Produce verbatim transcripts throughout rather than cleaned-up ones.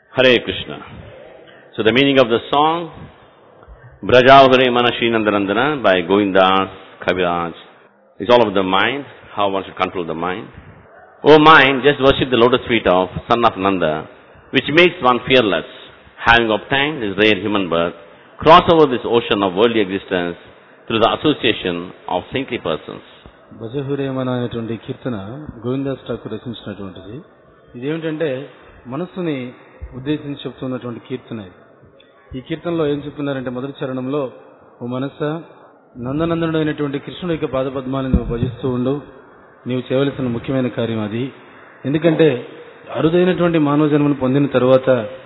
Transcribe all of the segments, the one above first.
Hare Krishna. So the meaning of the song, Brajavare Manashinandanandana by Govindas Kaviraj, is all over the mind, how one should control the mind. O mind, just worship the lotus feet of son of Nanda, which makes one fearless, having obtained this rare human birth, cross over this ocean of worldly existence through the association of saintly persons. భజహురేమన అనేటువంటి కీర్తన గోవిందాస్ ఠాకూర్ రచించినటువంటిది. ఇదేమిటంటే మనస్సుని ఉద్దేశించి చెప్తున్నటువంటి కీర్తన. ఈ కీర్తనలో ఏం చెప్తున్నారంటే మొదటి చరణంలో, ఓ మనస్సా, నందనందనుడు అయినటువంటి కృష్ణుడి యొక్క పాదపద్మాలను నువ్వు భజిస్తూ ఉండు. నీవు చేయవలసిన ముఖ్యమైన కార్యం అది. ఎందుకంటే అరుదైనటువంటి మానవ జన్మను పొందిన తరువాత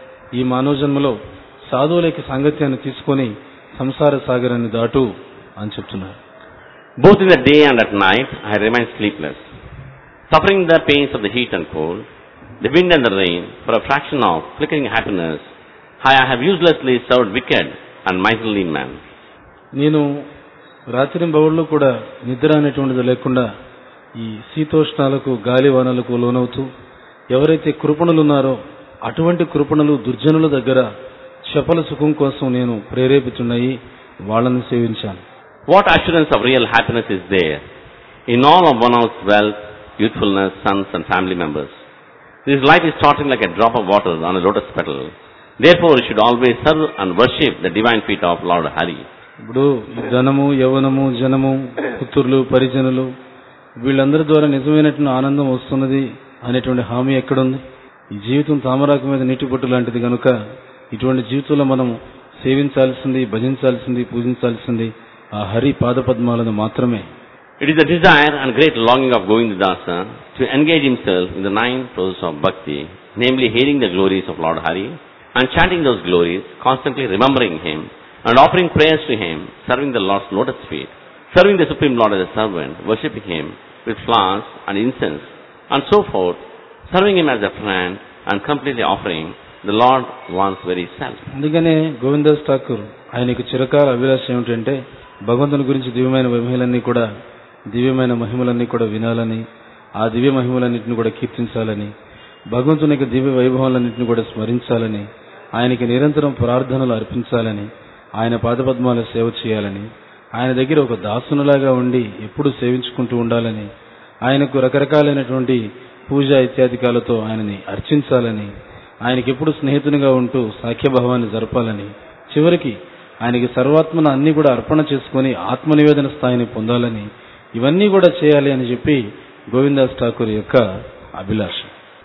ఈ మానవ జన్మలో సాధువుల యొక్క సాంగత్యాన్ని తీసుకొని సంసార సాగరాన్ని దాటు అని చెప్తున్నారు. Both in the day and at night, I remain sleepless, suffering the pains of the heat and cold, the wind and the rain. For a fraction of flickering happiness, I have uselessly served wicked and miserly men. నేను రాత్రింబవళ్ళు కూడా నిద్ర అనేటువంటిది లేకుండా ఈ శీతోష్ణాలకు గాలివానలకు లోనవుతూ, ఎవరైతే కృపణులు ఉన్నారో అటువంటి కృపణులు దుర్జనుల దగ్గర చపల సుఖం కోసం నేను ప్రేరేపితున్నాయి, వాళ్ళని సేవించాను. What assurance of real happiness is there in all of one's wealth, youthfulness, sons and family members? This life is starting like a drop of water on a lotus petal. Therefore, you should always serve and worship the divine feet of Lord Hari. ఇప్పుడు ధనము, యవనము, జనము, పుత్రులు, పరిజనులు వీళ్ళందరి ద్వారా నిజమైనటువంటి ఆనందం వస్తున్నది అనేటువంటి హామీ ఎక్కడుంది? ఈ జీవితం తామరాకు మీద నీటి పొట్టు లాంటిది కనుక ఇటువంటి జీవితంలో మనం సేవించాల్సింది, భజించాల్సింది, పూజించాల్సింది ఆ హరి పాదపద్మాలను మాత్రమే. It is the desire and great longing of Govindadasa to engage himself in the nine processes of bhakti, namely hearing the glories of Lord Hari and chanting those glories, constantly remembering him and offering prayers to him, serving the Lord's lotus feet, serving the Supreme Lord as a servant, worshipping him with flowers and incense and so forth, serving him as a friend and completely offering the Lord one's very self. అందుకనే గోవిందాస్ ఠాకూర్ ఆయనకు చిరకాల అభిలాష ఏమిటంటే భగవంతుని గురించి దివ్యమైన మహిమలన్నీ కూడా దివ్యమైన మహిమలన్నీ కూడా వినాలని, ఆ దివ్య మహిమలన్నింటిని కూడా కీర్తించాలని, భగవంతుని యొక్క దివ్య వైభవాలన్నింటిని కూడా స్మరించాలని, ఆయనకి నిరంతరం ప్రార్థనలు అర్పించాలని, ఆయన పాదపద్మాల సేవ చేయాలని, ఆయన దగ్గర ఒక దాసునులాగా ఉండి ఎప్పుడు సేవించుకుంటూ ఉండాలని, ఆయనకు రకరకాలైనటువంటి పూజ ఇత్యాదికాలతో ఆయనని అర్చించాలని, ఆయనకి ఎప్పుడు స్నేహితునిగా ఉంటూ సాఖ్యభావాన్ని జరపాలని, చివరికి ఆయనకి సర్వాత్మను అన్ని కూడా అర్పణ చేసుకుని ఆత్మనివేదన స్థాయిని పొందాలని, ఇవన్నీ కూడా చేయాలి అని చెప్పి గోవిందాస్ ఠాకూర్ యొక్క అభిలాష.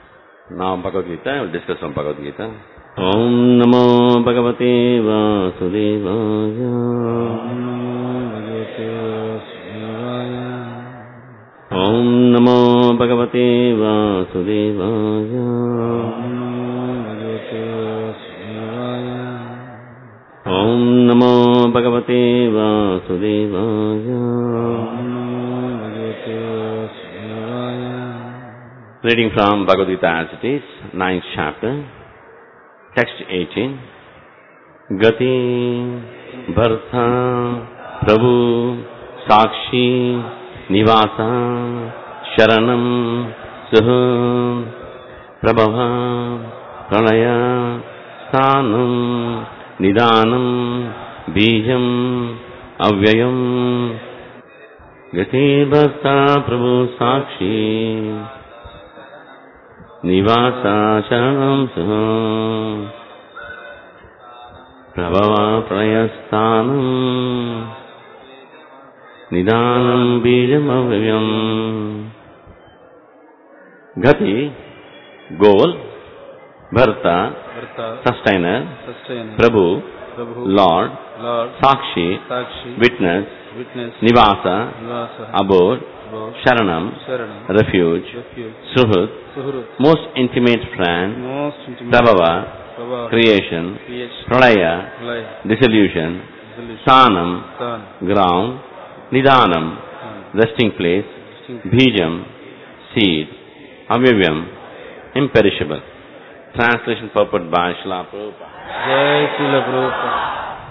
Now Bhagavad Gita, we'll discuss from Bhagavad Gita. Om Namo Bhagavate Vasudevaya. Om Namo Bhagavate Vasudevaya. Om Namo Bhagavate Vasudevaya. Reading from Bhagavad Gita as it is, ninth chapter, text eighteen. Gati Bharta Prabhu Sakshi Nivasa Sharanam Suha Prabhava Pranaya Sthanam Nidanam Bijam Avyayam. Gati Bharta Prabhu Sakshi Nivasa Sharanam Suha Prabhava Prayasthanam Nidanam Bijam Avyayam. Gati, goal, Bharta, sustainer, sustainer, Prabhu, Prabhu, Lord, Lord, Sakshi, Sakshi, witness, witness, Nivasa, Nivasa, abode, abode, Sharanam, Sharanam, refuge, refuge, Suhud, Suhrut, most intimate friend, most intimate, Prabhava, Prabhava, creation, creation, Pralaya, Pralaya, dissolution, dissolution, Sthanam, Sthan, ground, Nidanam, Sthan, resting place, resting, Bijam, seed, Avyavyam, imperishable. Translation purport by Srila Prabhupada. Jai Srila Prabhupada.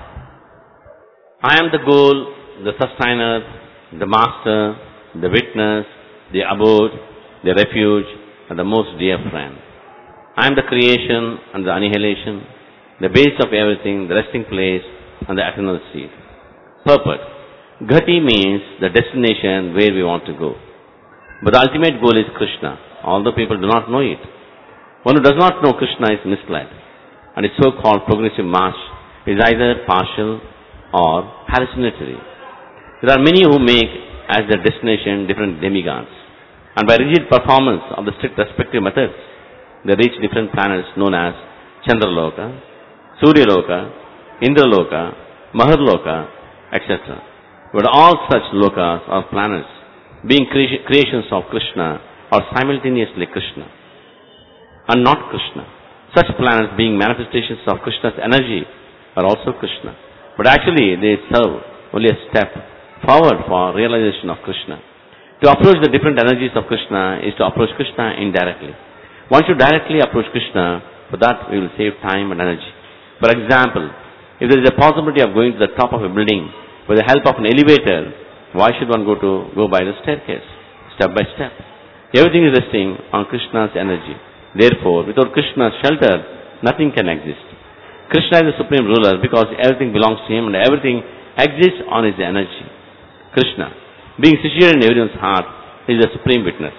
I am the goal, the sustainer, the master, the witness, the abode, the refuge, and the most dear friend. I am the creation and the annihilation, the base of everything, the resting place and the eternal seed. Purport. Ghati means the destination where we want to go. But the ultimate goal is Krishna, although people do not know it. One who does not know Krishna is misled, and his so-called progressive march is either partial or hallucinatory. There are many who make as their destination different demigods, and by rigid performance of the strict respective methods, they reach different planets known as Chandraloka, Suryaloka, Indraloka, Maharloka, et cetera. But all such lokas or planets, being cre- creations of Krishna, are simultaneously Krishna and not Krishna. Such planets being manifestations of Krishna's energy are also Krishna. But actually they serve only a step forward for realization of Krishna. To approach the different energies of Krishna is to approach Krishna indirectly. Once you directly approach Krishna, for that we will save time and energy. For example, if there is a possibility of going to the top of a building with the help of an elevator, why should one go to go by the staircase, step by step? Everything is resting on Krishna's energy. Therefore, without Krishna's shelter, nothing can exist. Krishna is the supreme ruler because everything belongs to him and everything exists on his energy. Krishna, being situated in everyone's heart, is the supreme witness.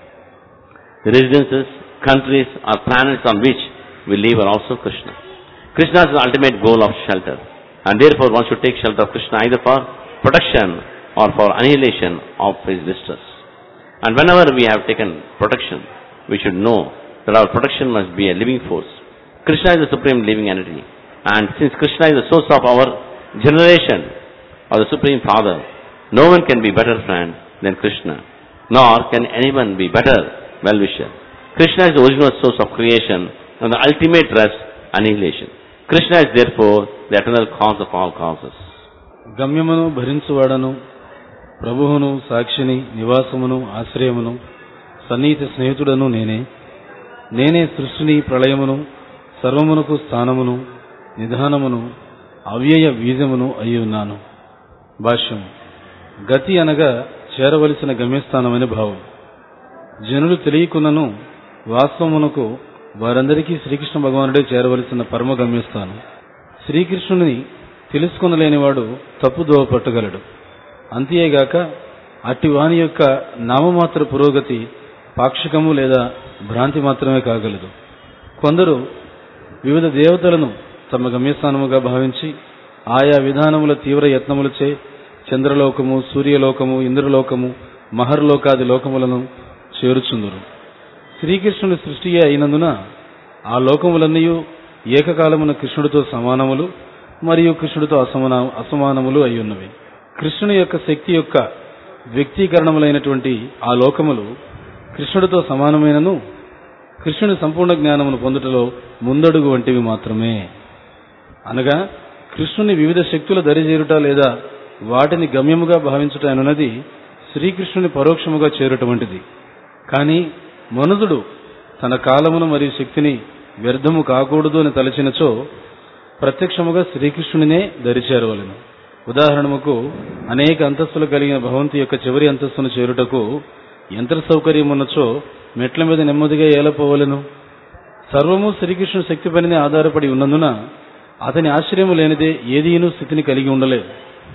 The residences, countries or planets on which we live are also Krishna. Krishna is the ultimate goal of shelter, and therefore one should take shelter of Krishna either for protection or for annihilation of his distress. And whenever we have taken protection, we should know that our protection must be a living force. Krishna is the supreme living entity, and since Krishna is the source of our generation or the supreme father, no one can be better friend than Krishna, nor can anyone be better well-wisher. Krishna is the original source of creation and the ultimate rest, annihilation. Krishna is therefore the eternal cause of all causes. గమ్యమును భరించువాడను ప్రభువును సాక్షిని నివాసమును ఆశ్రయమును సన్నిహిత స్నేహితుడను నేనే నేనే సృష్టిని ప్రళయమును సర్వమునకు స్థానమును నిధానమును అవ్యయ బీజమును అయి ఉన్నాను. భాష్యం. గతి అనగా చేరవలసిన గమ్యస్థానమని భావం. జనులు తెలియకున్నను వాస్తవమునకు వారందరికీ శ్రీకృష్ణ భగవానుడే చేరవలసిన పరమ గమ్యస్థానం. శ్రీకృష్ణుని తెలుసుకొనలేనివాడు తప్పుదోవ పట్టగలడు. అంతేగాక అట్టి వాని యొక్క నామమాత్ర పురోగతి పాక్షికము లేదా భ్రాంతి మాత్రమే కాగలదు. కొందరు వివిధ దేవతలను తమ గమ్యస్థానముగా భావించి ఆయా విధానముల తీవ్ర యత్నములచే చంద్రలోకము, సూర్యలోకము, ఇంద్రలోకము, మహర్లోకాది లోకములను చేరుచుందురు. శ్రీకృష్ణుని సృష్టియే అయినందున ఆ లోకములన్నీ ఏకకాలమున కృష్ణుడితో సమానములు మరియు కృష్ణుడితో అసమాన అసమానములు అయి ఉన్నవి. కృష్ణుని యొక్క శక్తి యొక్క వ్యక్తీకరణములైనటువంటి ఆ లోకములు కృష్ణుడితో సమానమైనను కృష్ణుని సంపూర్ణ జ్ఞానమును పొందుటలో ముందడుగు వంటివి మాత్రమే. అనగా కృష్ణుని వివిధ శక్తుల దరిచేరుట లేదా వాటిని గమ్యముగా భావించుట అనున్నది శ్రీకృష్ణుని పరోక్షముగా చేరుట వంటిది. కానీ మనుజుడు తన కాలమును మరియు శక్తిని వ్యర్థము కాకూడదు అని తలచినచో ప్రత్యక్షముగా శ్రీకృష్ణునినే దరిచేరవలెను. ఉదాహరణకు అనేక అంతస్తులు కలిగిన భవంతి యొక్క చివరి అంతస్తును చేరుటకు యంత్ర సౌకర్యం ఉన్నచో మెట్ల మీద నెమ్మదిగా ఏలపోవలెను. సర్వము శ్రీకృష్ణుని శక్తి పైనే ఆధారపడి ఉన్నందున అతని ఆశ్రయము లేనిదే ఏదీనూ స్థితిని కలిగి ఉండలేదు.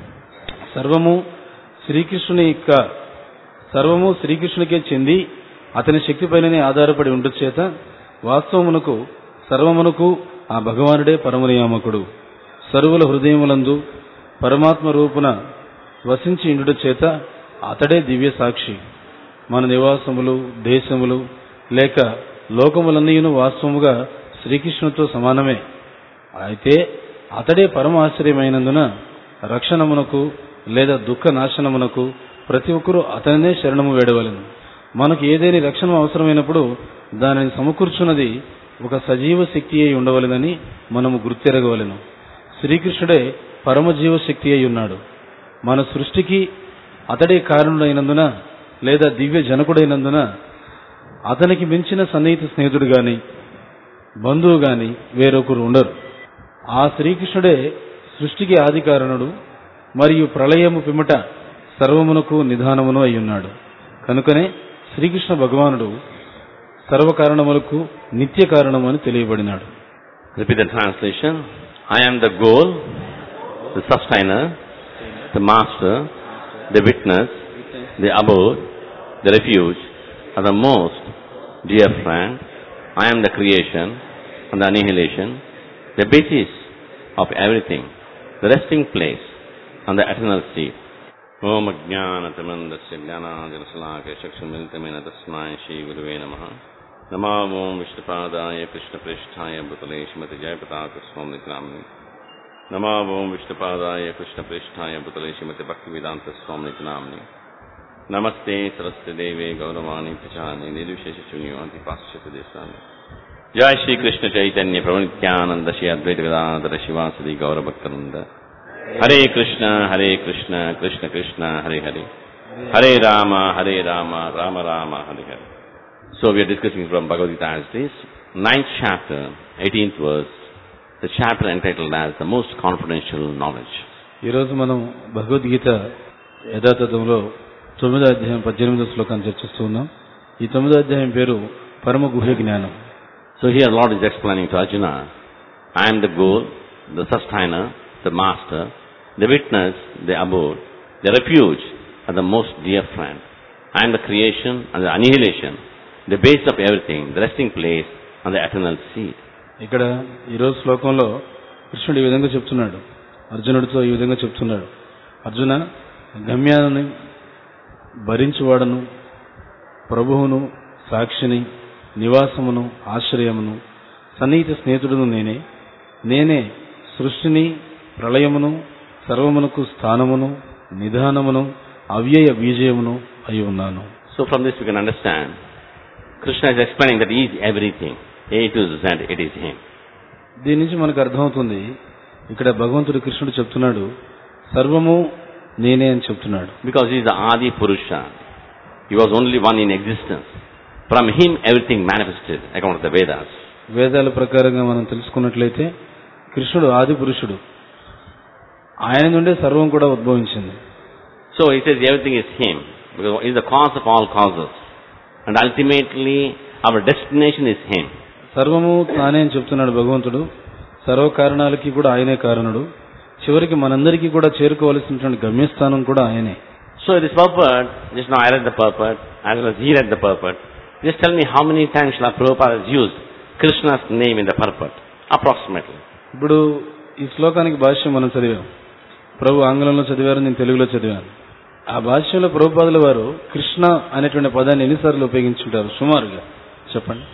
సర్వము శ్రీకృష్ణుని యొక్క సర్వము శ్రీకృష్ణునికే చెంది అతని శక్తి పైనే ఆధారపడి ఉండు చేత వాస్తవమునకు సర్వమునకు ఆ భగవానుడే పరమనియామకుడు. సర్వుల హృదయములందు పరమాత్మ రూపున వసించి ఇండుట చేత అతడే దివ్య సాక్షి. మన నివాసములు, దేశములు లేక లోకములన్నీయును వాస్తవముగా శ్రీకృష్ణునితో సమానమే. అయితే అతడే పరమ ఆశ్చర్యమైనందున రక్షణమునకు లేదా దుఃఖ నాశనమునకు ప్రతి ఒక్కరూ అతనినే శరణము వేడవలెను. మనకు ఏదేని రక్షణ అవసరమైనప్పుడు దానిని సమకూర్చున్నది ఒక సజీవ శక్తి అయి ఉండవలెనని మనము గుర్తెరగవలెను. శ్రీకృష్ణుడే పరమజీవ శక్తి అయి ఉన్నాడు. మన సృష్టికి అతడే కారణుడైనందున లేదా దివ్య జనకుడైనందున అతనికి మించిన సన్నిహిత స్నేహితుడు గాని బంధువు గాని వేరొకరు ఉండరు. ఆ శ్రీకృష్ణుడే సృష్టికి ఆది కారణుడు మరియు ప్రళయము పిమ్మట సర్వమునకు నిధానమును అయి ఉన్నాడు. కనుకనే శ్రీకృష్ణ భగవానుడు సర్వకారణములకు నిత్య కారణం అని తెలియబడినాడు. Repeat the translation. I am the goal, the sustainer, the master, the witness, the abode, the refuge, and the most dear friend. I am the creation and the annihilation, the basis of everything, the resting place and the eternal seat. Om Ajnanatamandasya Jnanajanasalakaya Chakshumilitamena Tasmai Shri Guruve Namaha. Namo Om Vishnupadaya Krishna Pristhaya Bhutale Shrimati Jayapataka Swami Nityanamani. Namo Om Vishnupadaya Krishna Pristhaya Bhutale Shrimati Bhaktivedanta Swami Nityanamani. Namaste Saraswati Deve Gauravani Prachani Nirvishesha Shunyavati Paschyata Desani. Jai Shri Krishna Chaitanya Prabhu Nityananda Shri Advaita Gadadhara Shivasadi Gaura Bhaktarunda. Hare Krishna, Hare Krishna, Krishna Krishna, Hare Hare. Hare Rama, Hare Rama, Rama Rama, Hare Hare. So we are discussing from Bhagavad Gita as this, ninth chapter, eighteenth verse, the chapter entitled as the most confidential knowledge. ఈ రోజు మనం భగవద్గీత యథాతథంలో తొమ్మిదో అధ్యాయం పద్దెనిమిదో శ్లోకాన్ని చర్చిస్తూ ఉన్నాం. ఈ తొమ్మిదో అధ్యాయం పేరు పరమ గుహ్య జ్ఞానం. So here Lord is explaining to Arjuna, I am the goal, the sustainer, the master, the witness, the abode, the refuge, and the most dear friend. I am the creation and the annihilation, the base of everything, the resting place, and the eternal seat. ఇక్కడ ఈరోజు శ్లోకంలో కృష్ణుడు ఈ విధంగా చెప్తున్నాడు, అర్జునుడితో ఈ విధంగా చెప్తున్నాడు, అర్జున గమ్యాన్ని భరించువాడను, ప్రభువును, సాక్షిని, నివాసమును, ఆశ్రయమును, సన్నిహిత స్నేహితుడును నేనే. నేనే సృష్టిని, ప్రళయమును, సర్వమునకు స్థానమును, నిధానమును, అవ్యయ బీజయమును అయి ఉన్నాను. So from this we can understand, Krishna is explaining that he is everything. A to Z, it is him. దీని నుంచి మనకు అర్థమవుతుంది, ఇక్కడ భగవంతుడు కృష్ణుడు చెప్తున్నాడు సర్వము నేనే అని చెప్తున్నాడు. Because he is the Adi Purusha. He was only one in existence. From him everything manifested according to the Vedas. వేదాల ప్రకారంగా మనం తెలుసుకున్నట్లయితే కృష్ణుడు ఆది పురుషుడు, ఆయన నుండే సర్వం కూడా ఉద్భవించింది. So he says everything is him because he is the cause of all causes. And ultimately our destination is him. సర్వము తానే అని చెప్తున్నాడు భగవంతుడు. సర్వ కారణాలకి కూడా ఆయనే కారణుడు. చివరికి మనందరికీ కూడా చేరుకోవాల్సినటువంటి గమ్యస్థానం కూడా ఆయనే. So this purport, just now I read the purport, as well as he read the purport. Just tell me how many times Srila Prabhupada has used Krishna's name in the purport, approximately. ఇప్పుడు ఈ శ్లోకానికి భాష్యం మనం చదివాం. ప్రభు ఆంగ్లంలో చదివారు, నేను తెలుగులో చదివాను. ఆ భాష్యంలో ప్రభుపాదుల వారు కృష్ణ అనేటువంటి పదాన్ని ఎన్నిసార్లు ఉపయోగించుంటారు సుమారుగా చెప్పండి?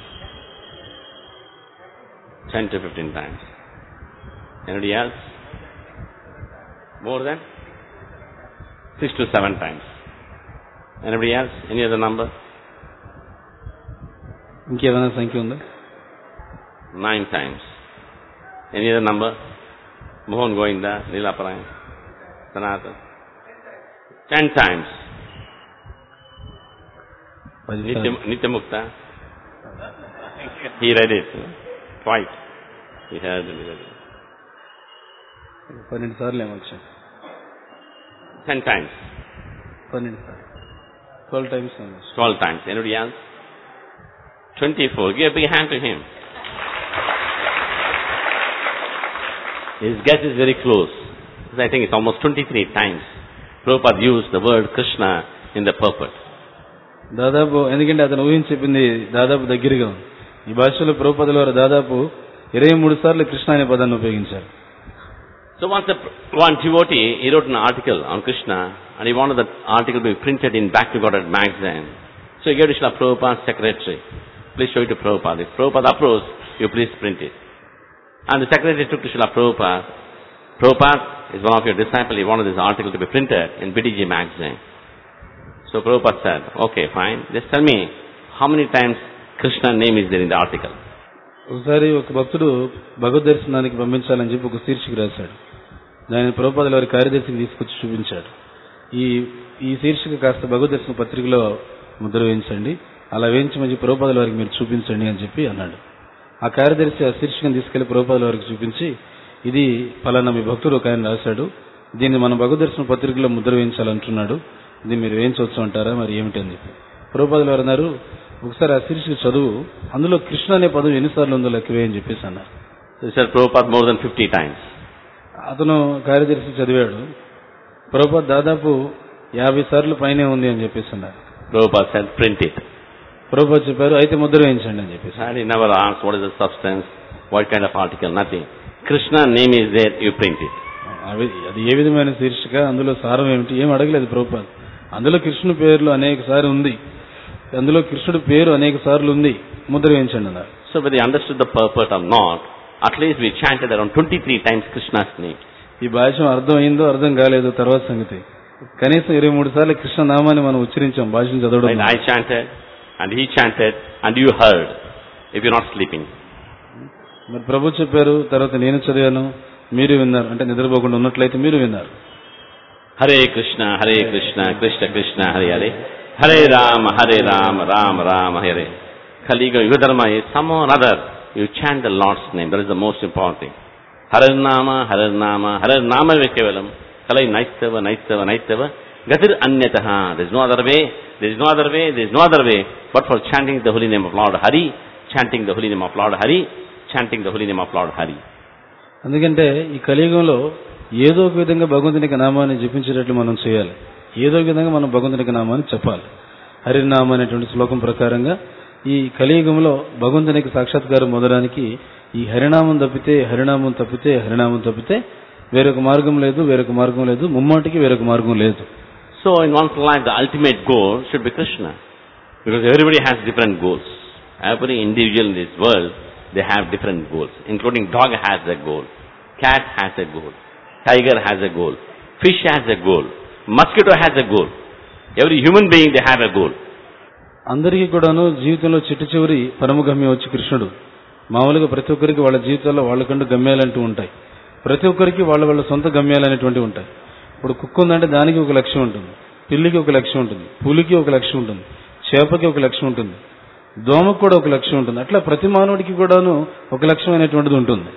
ten to fifteen times. Anybody else? More than? six to seven times. Anybody else? Any other number? ఇంకేమైనా సంఖ్య ఉందా? nine times. Any other number? Mohan Govinda, Leela Parayan, Sanatana. ten times. Nitya Mukta. He read it twice. He heard it. He read it. పన్నెండు సార్లు ఏమొచ్చాయి? ten times. పన్నెండు సార్లు. twelve times. twelve times. Anybody else? twenty-four. Give a big hand to him. His guess is very close. I think it's almost twenty-three times Prabhupada used the word Krishna in the purport. దాదాపు ఎందుకంటే అతను ఊహించి చెప్పింది దాదాపు దగ్గరగా ఉంది. ఈ భాషలో ప్రభుపాదుల వారు దాదాపు ఇరవై మూడు సార్లు కృష్ణ అనే పదాన్ని ఉపయోగించారు. So once the one devotee, he wrote an article on Krishna and he wanted that article to be printed in Back to Godhead magazine. So he gave to Srila Prabhupada's secretary. Please show it to Prabhupada. If Prabhupada approves, you please print it. And the secretary took to Srila Prabhupada. Prabhupada is one of your disciples. He wanted this article to be printed in B T G magazine. So Prabhupada said, okay, fine. Just tell me how many times Krishna's name is there in the article. ఒకసారి ఒక భక్తుడు భగవద్ దర్శనానికి పంపించాలని చెప్పి ఒక శీర్షిక రాశాడు. దానిని ప్రభుపాదుల వారి కార్యదర్శికి తీసుకొచ్చి చూపించాడు. ఈ ఈ శీర్షిక కాస్త భగవద్ దర్శన పత్రికలో ముద్ర వేయించండి, అలా వేయించమని ప్రభుపాదుల వారికి మీరు చూపించండి అని చెప్పి అన్నాడు. ఆ కార్యదర్శి ఆ శీర్షికను తీసుకెళ్లి ప్రభుపాదుల వారికి చూపించి, ఇది ఫలానా మీ భక్తుడు ఒక ఆయన రాశాడు, దీన్ని మన భగవద్ దర్శన పత్రికలో ముద్ర వేయించాలంటున్నాడు, దీన్ని మీరు వేయించవచ్చు అంటారా, మరి ఏమిటని చెప్పి ప్రభుపాదుల వారు అన్నారు, ఒకసారి ఆ శీర్షిక చదువు, అందులో కృష్ణ అనే పదం ఎన్నిసార్లు ఉందో లెక్కవే అని చెప్పేసి అన్నారు. He said Prabhupada more than fifty times. అతను కార్యదర్శి చదివాడు, ప్రభుపాద దాదాపు యాభై సార్లు పైనే ఉంది అని చెప్పేసి అన్నారు. Prabhupada said, print it. Prabhupada చెప్పారు, అయితే ముద్ర వేయించండి అని చెప్పేసి. And he never asked what is the substance, what kind of article, nothing. Krishna name is there, you print it. అది ఏ విధమైన శీర్షిక, అందులో సారం ఏమిటి, ఏం అడగలేదు ప్రభుపాద. అందులో కృష్ణుడి పేర్లు అనేక సార్లు ఉంది, అందులో కృష్ణుడి పేరు అనేక సార్లు ఉంది, ముద్ర వేయించండి అన్నారు. So whether he understood the purport or not, at least we chanted around twenty-three times Krishna's name. ఈ భాష్యం అర్థం అయిందో అర్థం కాలేదో తర్వాత సంగతి. కనీసం ఇరవై మూడు సార్లు కృష్ణ నామాన్ని మనం ఉచ్చరించాం భాష్యం చదవడం. I chanted and he chanted and you heard if you're not sleeping. మరి ప్రభు చెప్పారు, తర్వాత నేను చదివాను, మీరు విన్నారు. అంటే నిద్రపోకుండా ఉన్నట్లయితే మీరు విన్నారు. Hare Krishna Hare Krishna Krishna Krishna Hare Hare, Hare Rama Hare Rama Rama Rama Hare. Kaliga Yugadharma is some or other you chant the Lord's name. That is the most important thing. Harar Nama, Harar Nama, Harar Nama Vekevalam. Kalai Naistava, Naistava, Naistava. Gatir Anyataha. There is no other way. There is no other way. There is no other way but for chanting the holy name of Lord Hari, chanting the holy name of Lord Hari, chanting the holy name of Lord Hari. అందుకంటే ఈ కలియుగంలో ఏదో ఒక విధంగా భగవంతునికి నామాన్ని జపించేటట్లు మనం చేయాలి. ఏదో ఒక విధంగా మనం భగవంతునికి నామాన్ని చెప్పాలి. హరినామ అనేటువంటి శ్లోకం ప్రకారంగా ఈ కలియుగంలో భగవంతునికి సాక్షాత్కారం మొదలడానికి ఈ హరినామం తప్పితే హరినామం తప్పితే హరినామం తప్పితే వేరొక మార్గం లేదు, వేరొక మార్గం లేదు, ముమ్మాటికి వేరొక మార్గం లేదు. So in one's life the ultimate goal should be Krishna, because everybody has different goals. Every individual in this world, they have different goals, including dog has a goal, cat has a goal, tiger has a goal, fish has a goal, mosquito has a goal. Every human being, they have a goal. అందరికీ కూడాను జీవితంలో చిట్ట చివరి పరమ గమ్యం వచ్చి కృష్ణుడు. మామూలుగా ప్రతి ఒక్కరికి వాళ్ళ జీవితాల్లో వాళ్ళకంటూ గమ్యాలంటూ ఉంటాయి. ప్రతి ఒక్కరికి వాళ్ళ వాళ్ళ సొంత గమ్యాలు అనేటువంటివి ఉంటాయి. ఇప్పుడు కుక్క ఉందంటే దానికి ఒక లక్ష్యం ఉంటుంది, పిల్లికి ఒక లక్ష్యం ఉంటుంది, పులికి ఒక లక్ష్యం ఉంటుంది, చేపకి ఒక లక్ష్యం ఉంటుంది, దోమకు కూడా ఒక లక్ష్యం ఉంటుంది. అట్లా ప్రతి మానవుడికి కూడాను ఒక లక్ష్యం అనేటువంటిది ఉంటుంది.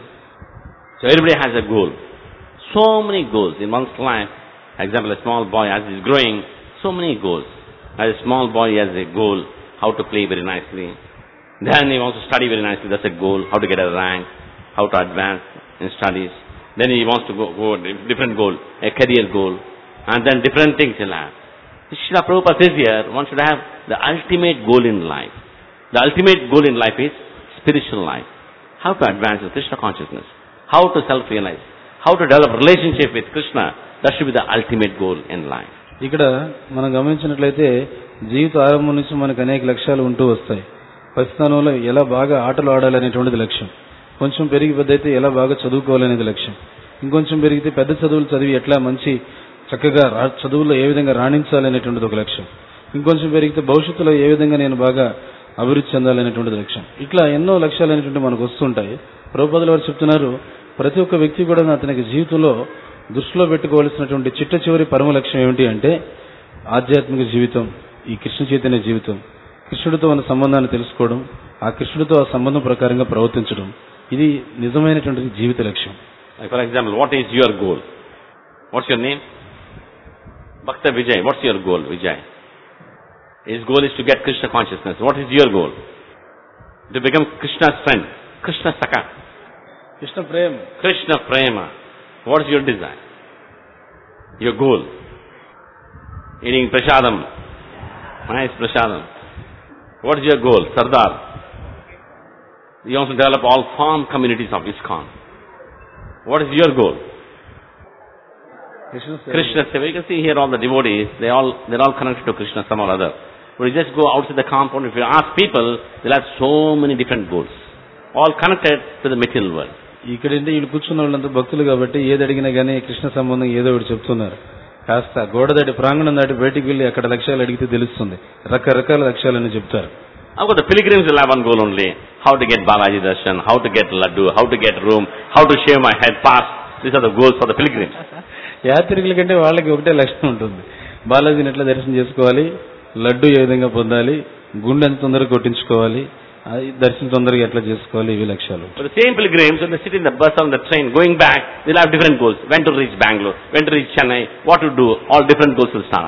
So everybody has a goal. So many goals in one's life. For example, a small boy as he is growing, so many goals. As a small boy he has a goal, how to play very nicely. Then he wants to study very nicely, that's a goal, how to get a rank, how to advance in studies. Then he wants to go, go different goal, a career goal, and then different things he'll have. Srila Prabhupada says here, one should have the ultimate goal in life. The ultimate goal in life is spiritual life. How to advance in Krishna consciousness, how to self-realize, how to develop relationship with Krishna, that should be the ultimate goal in life. ఇక్కడ మనం గమనించినట్లయితే జీవిత ఆరంభం నుంచి మనకు అనేక లక్ష్యాలు ఉంటూ వస్తాయి. ప్రస్తుతంలో ఎలా బాగా ఆటలు ఆడాలనేటువంటిది లక్ష్యం, కొంచెం పెరిగి పెద్ద అయితే ఎలా బాగా చదువుకోవాలనేది లక్ష్యం, ఇంకొంచెం పెరిగితే పెద్ద చదువులు చదివి ఎట్లా మంచి చక్కగా చదువుల్లో ఏ విధంగా రాణించాలనేటువంటిది ఒక లక్ష్యం, ఇంకొంచెం పెరిగితే భవిష్యత్తులో ఏ విధంగా నేను బాగా అభివృద్ధి చెందాలనేటువంటిది లక్ష్యం. ఇట్లా ఎన్నో లక్ష్యాలు అనేటువంటి మనకు వస్తుంటాయి. ప్రభుపాదుల వారు చెప్తున్నారు, ప్రతి ఒక్క వ్యక్తి కూడా అతనికి జీవితంలో దృష్టిలో పెట్టుకోవాల్సినటువంటి చిట్ట చివరి పరమ లక్ష్యం ఏమిటి అంటే ఆధ్యాత్మిక జీవితం, ఈ కృష్ణ చైతన్య జీవితం, కృష్ణుడితో ఉన్న సంబంధాన్ని తెలుసుకోవడం, ఆ కృష్ణుడితో ఆ సంబంధం ప్రకారంగా ప్రవర్తించడం, ఇది నిజమైనటువంటి జీవిత లక్ష్యం. For example, what is your goal? What's your name? Bhakta Vijay. What's your goal? Vijay. His goal is to get Krishna consciousness. What is your goal? To become Krishna's friend, Krishna సఖ, కృష్ణ ప్రేమ, కృష్ణ ప్రేమ. What is your desire? Your goal? Eating prasadam. Nice prasadam. What is your goal? Sardar. You want to develop all farm communities of ISKCON. What is your goal? Krishna Seva. Krishna Seva. You can see here all the devotees, they all, they're all connected to Krishna some or other. But you just go outside the compound, if you ask people, they'll have so many different goals. All connected to the material world. ఇక్కడంటే వీళ్ళు కూర్చున్న వాళ్ళంతా భక్తులు కాబట్టి ఏది అడిగినా కానీ కృష్ణ సంబంధం ఏదో ఒకటి చెప్తున్నారు. కాస్త గోడ దాటి ప్రాంగణం దాటి బయటికి వెళ్ళి అక్కడ లక్ష్యాలు అడిగితే తెలుస్తుంది, రకరకాల లక్ష్యాలని చెప్తారు. Of course, the pilgrims will have one goal only: how to get Balaji darshan, how to get laddu, how to get room, how to shave my head fast. These are the goals for the pilgrims. యాత్రికుల కంటే వాళ్ళకి ఒకటే లక్ష్యం ఉంటుంది, బాలాజీని ఎట్లా దర్శనం చేసుకోవాలి, లడ్డు ఏ విధంగా పొందాలి, గుండె ఎంత తొందరగా కొట్టించుకోవాలి, దర్శనం తొందరగా ఎట్లా చేసుకోవాలి, ఇవి లక్ష్యాలు. But the same pilgrims, when they sit in the bus or the train going back, they'll have different goals. When to reach Bangalore, when to reach Chennai, what to do, all different goals will start off.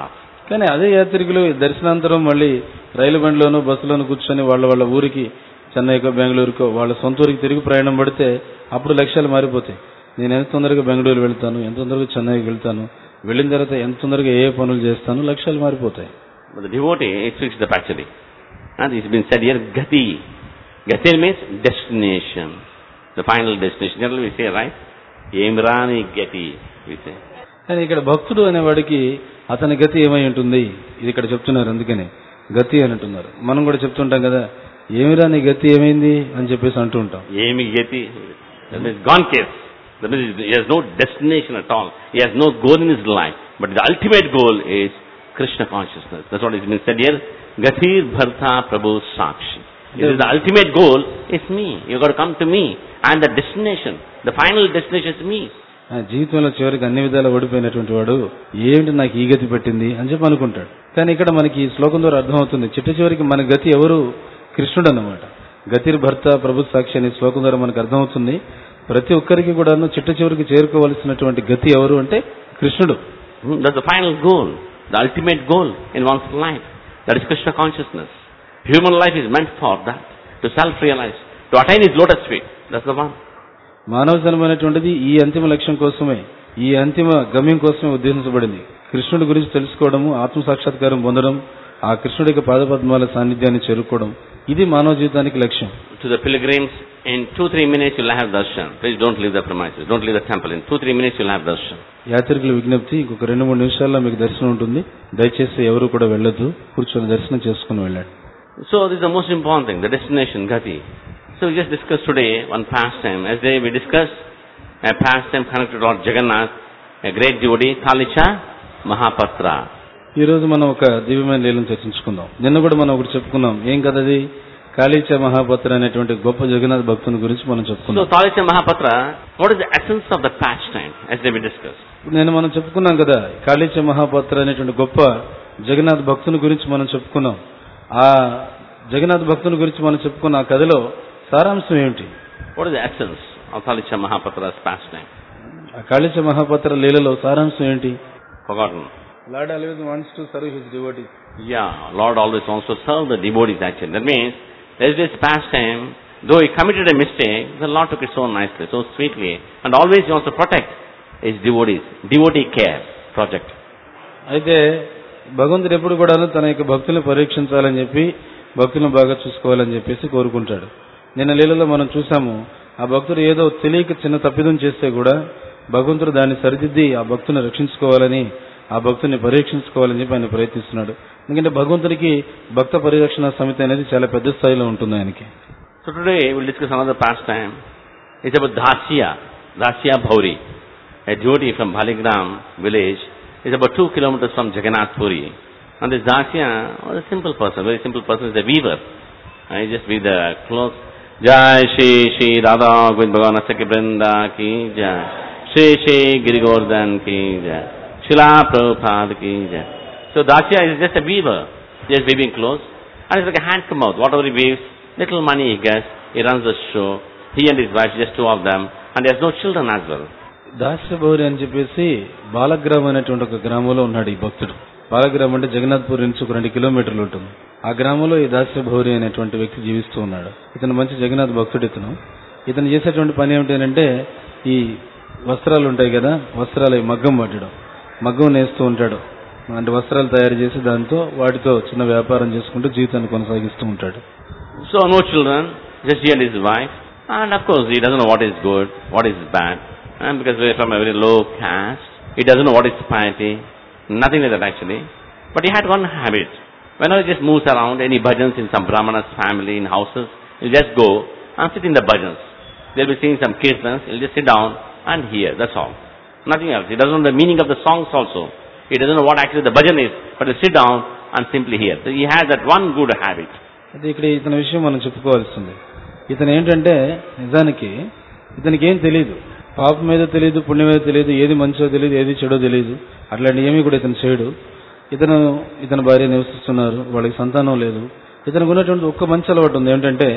కానీ అదే యాత్రికులు దర్శనాంతరం మళ్ళీ రైలు బండిలోనూ బస్సులోనూ కూర్చొని వాళ్ళ వాళ్ళ ఊరికి చెన్నైకో బెంగళూరుకో వాళ్ళ సొంత ఊరికి తిరిగి ప్రయాణం పడితే అప్పుడు లక్ష్యాలు మారిపోతాయి. నేను ఎంత తొందరగా బెంగళూరు వెళ్తాను, ఎంత తొందరగా చెన్నైకి వెళ్తాను, వెళ్ళిన తర్వాత ఎంత తొందరగా ఏ పనులు చేస్తాను, లక్ష్యాలు మారిపోతాయి. But the devotee is fixed the actually. And it's been said here, Gati. Gati means destination. The final destination. Generally we say, right? Emrani Gati, we say. కానీ ఇక్కడ భక్తుడు అనేవాడికి అతని గతి ఏమై ఉంటుంది, ఇది ఇక్కడ చెప్తున్నారు. అందుకని గతి అని అంటున్నారు. మనం కూడా చెప్తుంటాం కదా, ఏమిరా నీ గతి ఏమైంది అని చెప్పేసి అంటూ ఉంటాం. Emi Gati. That means gone case. That means he has no destination at all. He has no goal in his life. But the ultimate goal is Krishna consciousness. That's what is being said here. Gatir Bharta Prabhu Sakshi. It is the ultimate goal is me. You got to come to me. And the destination, the final destination is me. జీవితంలో చివరికి అన్ని విధాలు ఓడిపోయినటువంటి వాడు ఏంటి నాకు ఈ గతి పట్టింది అని చెప్పి అనుకుంటాడు. కానీ ఇక్కడ మనకి ఈ శ్లోకం ద్వారా అర్థమవుతుంది, చిట్ట చివరికి మన గతి ఎవరు? కృష్ణుడు అన్నమాట. గతిర్ భర్త ప్రభు సాక్షి అనే శ్లోకం ద్వారా మనకు అర్థమవుతుంది, ప్రతి ఒక్కరికి కూడాను చిట్ట చివరికి చేరుకోవలసినటువంటి గతి ఎవరు అంటే కృష్ణుడు. That's the final goal, the ultimate goal in one's life. That is Krishna consciousness. Human life is meant for that, to self-realize, to attain his lotus feet. That's the one. మానవ జన్మనేటువంటిది ఈ అంతిమ లక్ష్యం కోసమే, ఈ అంతిమ గమ్యం కోసమే ఉద్దేశించబడింది. కృష్ణుడి గురించి తెలుసుకోవడము, ఆత్మ సాక్షాత్కారం పొందడం, ఆ కృష్ణుడి యొక్క పాదపద్మాల సాన్నిధ్యాన్ని చేరుకోవడం, ఇది మానవ జీవితానికి లక్ష్యం. To the pilgrims, in two three minutes you'll have darshan. Please don't leave the premises, don't leave the temple. In two three minutes you'll have darshan. యాత్రికుల విజ్ఞప్తి, ఇంకొక రెండు మూడు నిమిషాల్లో మీకు దర్శనం ఉంటుంది, దయచేసి ఎవరు కూడా వెళ్ళొద్దు, కూర్చొని దర్శనం చేసుకుని వెళ్ళండి. So this is the most important thing, the destination, Gati. So we just discussed today one pastime. As they we discussed a pastime connected to Lord Jagannath, a great devotee, Kalicha Mahapatra. ఈ రోజు మనం ఒక దివ్యమైన లీలను చర్చించుకుందాం. నిన్న కూడా మనం ఒకటి చెప్పుకున్నాం. ఏం కదా అది? కాళీచ మహాపత్ర అనేటువంటి గొప్ప జగన్నాథ్ భక్తుని గురించి మనం చెప్పుకున్నాం. So Kalicha Mahapatra, what is the essence of the pastime as they we discussed? నేను మనం చెప్పుకున్నాం కదా, కాళీచ మహాపత్ర అనేటువంటి గొప్ప జగన్నాథ్ భక్తుని గురించి మనం చెప్పుకున్నాం. ఆ జగన్నాథ్ భక్తుని గురించి మనం చెప్పుకున్న ఆ కథలో సారాంశం ఏమిటి? What is the essence of Kalicha Mahapatra's pastime? ఆ కాళీచ మహాపత్ర లీలలో సారాంశం ఏంటి? Forgotten. Lord always wants to serve his devotees. Yeah, Lord always wants to serve the devotees actually. That means, there's this pastime, though he committed a mistake, the Lord took it so nicely, so sweetly, and always he wants to protect his devotees. Devotee care project. అయితే భగవంతుడు ఎప్పుడు కూడా తన యొక్క భక్తులను పరీక్షించాలని చెప్పి, భక్తులను బాగా చూసుకోవాలని చెప్పేసి కోరుకుంటాడు. నిన్న లీలలో మనం చూసాము, ఆ భక్తుడు ఏదో తెలియక చిన్న తప్పిదం చేస్తే కూడా భగవంతుడు దాన్ని సరిదిద్ది ఆ భక్తుని రక్షించుకోవాలని, ఆ భక్తుని పరీక్షించుకోవాలని చెప్పి ఆయన ప్రయత్నిస్తున్నాడు. ఎందుకంటే భగవంతుడికి భక్త పరిరక్షణ సమితి అనేది చాలా పెద్ద స్థాయిలో ఉంటుంది ఆయనకి. So today we'll discuss another pastime. It's about Dasya, Dasya Bhauri, a devotee from Baligram village. It's about two kilometers from Jagannath Puri. And this Dasya was a simple person, very simple person, is a weaver. And he just weave the clothes. Jai Shri Shri Radha Govind Bhagavan Asaki Brinda ki Jai. Shri Shri Giri Govardhan ki Jai. Srila Prabhupada ki Jai. So Dasya is just a weaver, just weaving clothes. And it's like a hand to mouth. Whatever he weaves, little money he gets, he runs the show. He and his wife, just two of them. And he has no children as well. దాస్య భౌరి అని చెప్పేసి బాలగ్రామం అనేటువంటి ఒక గ్రామంలో ఉన్నాడు ఈ భక్తుడు. బాలగ్రామం అంటే జగన్నాథ్పూర్ నుంచి ఒక రెండు కిలోమీటర్లు ఉంటుంది. ఆ గ్రామంలో ఈ దాస్య భౌరి అనేటువంటి వ్యక్తి జీవిస్తూ ఉన్నాడు. ఇతను మంచి జగన్నాథ్ భక్తుడు. ఇతను ఇతను చేసేటువంటి పని ఏమిటంటే, ఈ వస్త్రాలు ఉంటాయి కదా, వస్త్రాలు మగ్గం పట్టడం, మగ్గం నేస్తూ ఉంటాడు. అంటే వస్త్రాలు తయారు చేసి దాంతో వాటితో చిన్న వ్యాపారం చేసుకుంటూ జీవితాన్ని కొనసాగిస్తూ ఉంటాడు. So no children, just he and his wife. And of course he doesn't know what is good, what is bad. And because we are from a very low caste, he doesn't know what is piety, nothing like that actually. But he had one habit. Whenever he just moves around, any bhajans in some brahmana's family, in houses, he'll just go and sit in the bhajans. They'll be singing some kirtans, he'll just sit down and hear, that's all. Nothing else. He doesn't know the meaning of the songs also. He doesn't know what actually the bhajan is, but he'll sit down and simply hear. So he has that one good habit. అయితే ఇక్కడ ఇతని విషయం మనం చెప్పుకోవాల్సింది. ఇతను ఏంటంటే, నిజానికి ఇతనికి ఏం తెలియదు, పాపం ఏదో తెలియదు, పుణ్యం ఏదో తెలియదు, ఏది మంచో తెలియదు, ఏది చెడో తెలియదు. అట్లాంటి ఏమీ కూడా ఇతను చేయడు. ఇతను ఇతని భార్య నివసిస్తున్నారు, వాళ్ళకి సంతానం లేదు. ఇతనికి ఉన్నటువంటి ఒక్క మంచి అలవాటు ఉంది, ఏంటంటే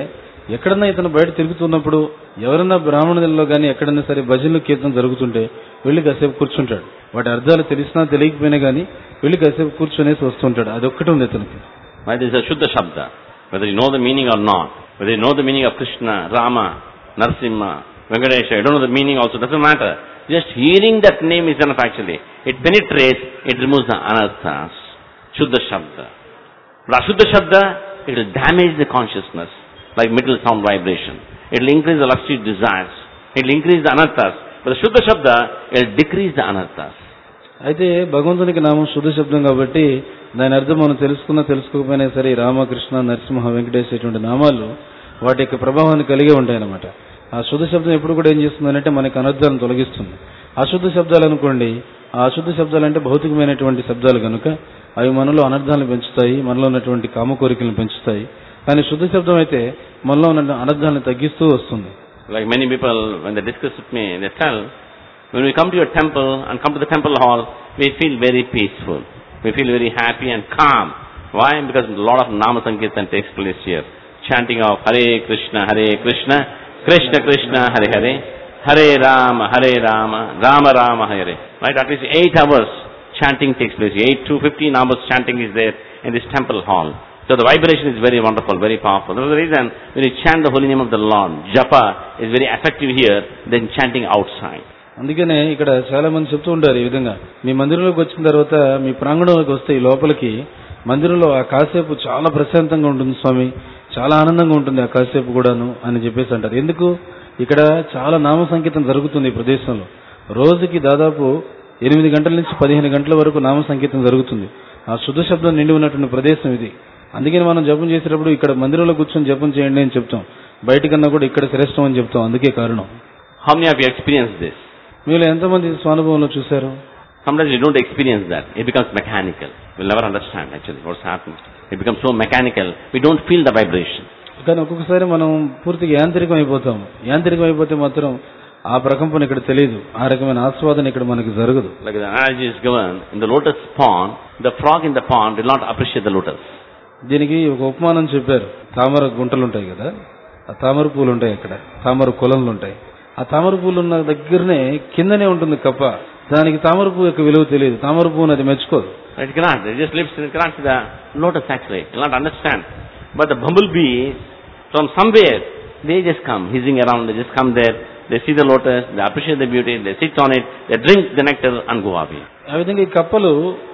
ఎక్కడన్నా ఇతను బయట తిరుగుతున్నప్పుడు ఎవరన్నా బ్రాహ్మణులలో కానీ ఎక్కడన్నా సరే భజనలు కీర్తన జరుగుతుంటే వెళ్ళి కాసేపు కూర్చుంటాడు. వాటి అర్థాలు తెలిసినా తెలియకపోయినా కానీ వెళ్ళి కాసేపు కూర్చునేసి వస్తుంటాడు. అదొక్కటి ఉంది ఇతనికి. Right, this is a Shuddha Shabda. Whether you know the meaning or not, whether you know the meaning of Krishna, Rama, Narasimha, Venkatesha, you don't know the meaning also, doesn't matter. Just hearing that name is enough actually. It penetrates, it removes the anarthas. Shuddha Shabda. But Ashuddha Shabda, it will damage the consciousness, like middle sound vibration. It will increase the lusty desires. It will increase the anarthas. But the Shuddha Shabda, it will decrease the anarthas. అయితే భగవంతునికి నామం శుద్ధ శబ్దం కాబట్టి దాని అర్థం మనం తెలుసుకున్నా తెలుసుకోకపోయినా సరే రామకృష్ణ నరసింహ వెంకటేశ్వర ఇటువంటి నామాలు వాటి యొక్క ప్రభావాన్ని కలిగి ఉంటాయన్నమాట. ఆ శుద్ధ శబ్దం ఎప్పుడు కూడా ఏం చేస్తుందంటే మనకి అనర్థాలను తొలగిస్తుంది. అశుద్ధ శబ్దాలు అనుకోండి, ఆ అశుద్ధ శబ్దాలు అంటే భౌతికమైనటువంటి శబ్దాలు కనుక అవి మనలో అనర్థాలను పెంచుతాయి, మనలో ఉన్నటువంటి కామ కోరికలను పెంచుతాయి. కానీ శుద్ధ శబ్దం అయితే మనలో ఉన్న అనర్థాలను తగ్గిస్తూ వస్తుంది. Like many people, when they discuss with me, they tell, when we come to your temple and come to the temple hall, we feel very peaceful. We feel very happy and calm. Why? Because a lot of Nama Sankirtan takes place here. Chanting of Hare Krishna, Hare Krishna, Krishna Krishna, Hare Hare, Hare Rama, Hare Rama, Rama Rama, Hare. Right? At least eight hours chanting takes place. Eight to fifteen hours chanting is there in this temple hall. So the vibration is very wonderful, very powerful. That's the reason when you chant the holy name of the Lord, japa is very effective here than chanting outside. అందుకనే ఇక్కడ చాలా మంది చెప్తూ ఉంటారు ఈ విధంగా, మీ మందిరంలోకి వచ్చిన తర్వాత మీ ప్రాంగణంలోకి వస్తే ఈ లోపలికి మందిరంలో ఆ కాసేపు చాలా ప్రశాంతంగా ఉంటుంది స్వామి, చాలా ఆనందంగా ఉంటుంది ఆ కాసేపు కూడాను అని చెప్పేసి అంటారు. ఎందుకు? ఇక్కడ చాలా నామ సంకీర్తన జరుగుతుంది ఈ ప్రదేశంలో. రోజుకి దాదాపు ఎనిమిది గంటల నుంచి పదిహేను గంటల వరకు నామ సంకీర్తన జరుగుతుంది. ఆ శుద్ధ శబ్దం నిండి ఉన్నటువంటి ప్రదేశం ఇది. అందుకని మనం జపం చేసేటప్పుడు ఇక్కడ మందిరంలో కూర్చొని జపం చేయండి అని చెప్తాం, బయటకన్నా కూడా ఇక్కడ శ్రేష్టం అని చెప్తాం. అందుకే కారణం. How many of you experienced this? మీరు ఎంతమంది స్వానుభవంలో చూశారు? Sometimes you don't experience that. It becomes mechanical. We'll never understand actually what's happening. It becomes so mechanical. We don't feel the vibration. కానీ ఒక్కొక్కసారి మనం పూర్తిగా యాంత్రికం అయిపోతాం. యాంత్రికం అయిపోతే మాత్రం ఆ ప్రకంపన ఇక్కడ తెలియదు, ఆ రకమైన ఆస్వాదన ఇక్కడ మనకి జరగదు. Like the analogy is given in the lotus pond, the frog in the pond will not appreciate the lotus. దీనికి ఒక ఉపమానం చెప్పారు. తామర గుంటలు ఉంటాయి కదా, ఆ తామర పూలు ఉంటాయి, అక్కడ తామర కులంలు ఉంటాయి. ఆ తామర పూలు ఉన్న దగ్గరనే కిందనే ఉంటుంది కప్ప. దానికి తామర పువ్వు యొక్క విలువ తెలియదు, తామర పువ్వును అది మెచ్చుకోదు. It cannot. It just lives. It cannot see the lotus actually. It will not understand. But the bumblebees from somewhere they just come hissing around. They just come there. They see the lotus. They appreciate the beauty. They sit on it. They drink the nectar and go away. ఆ విధంగా ఈ కప్పలు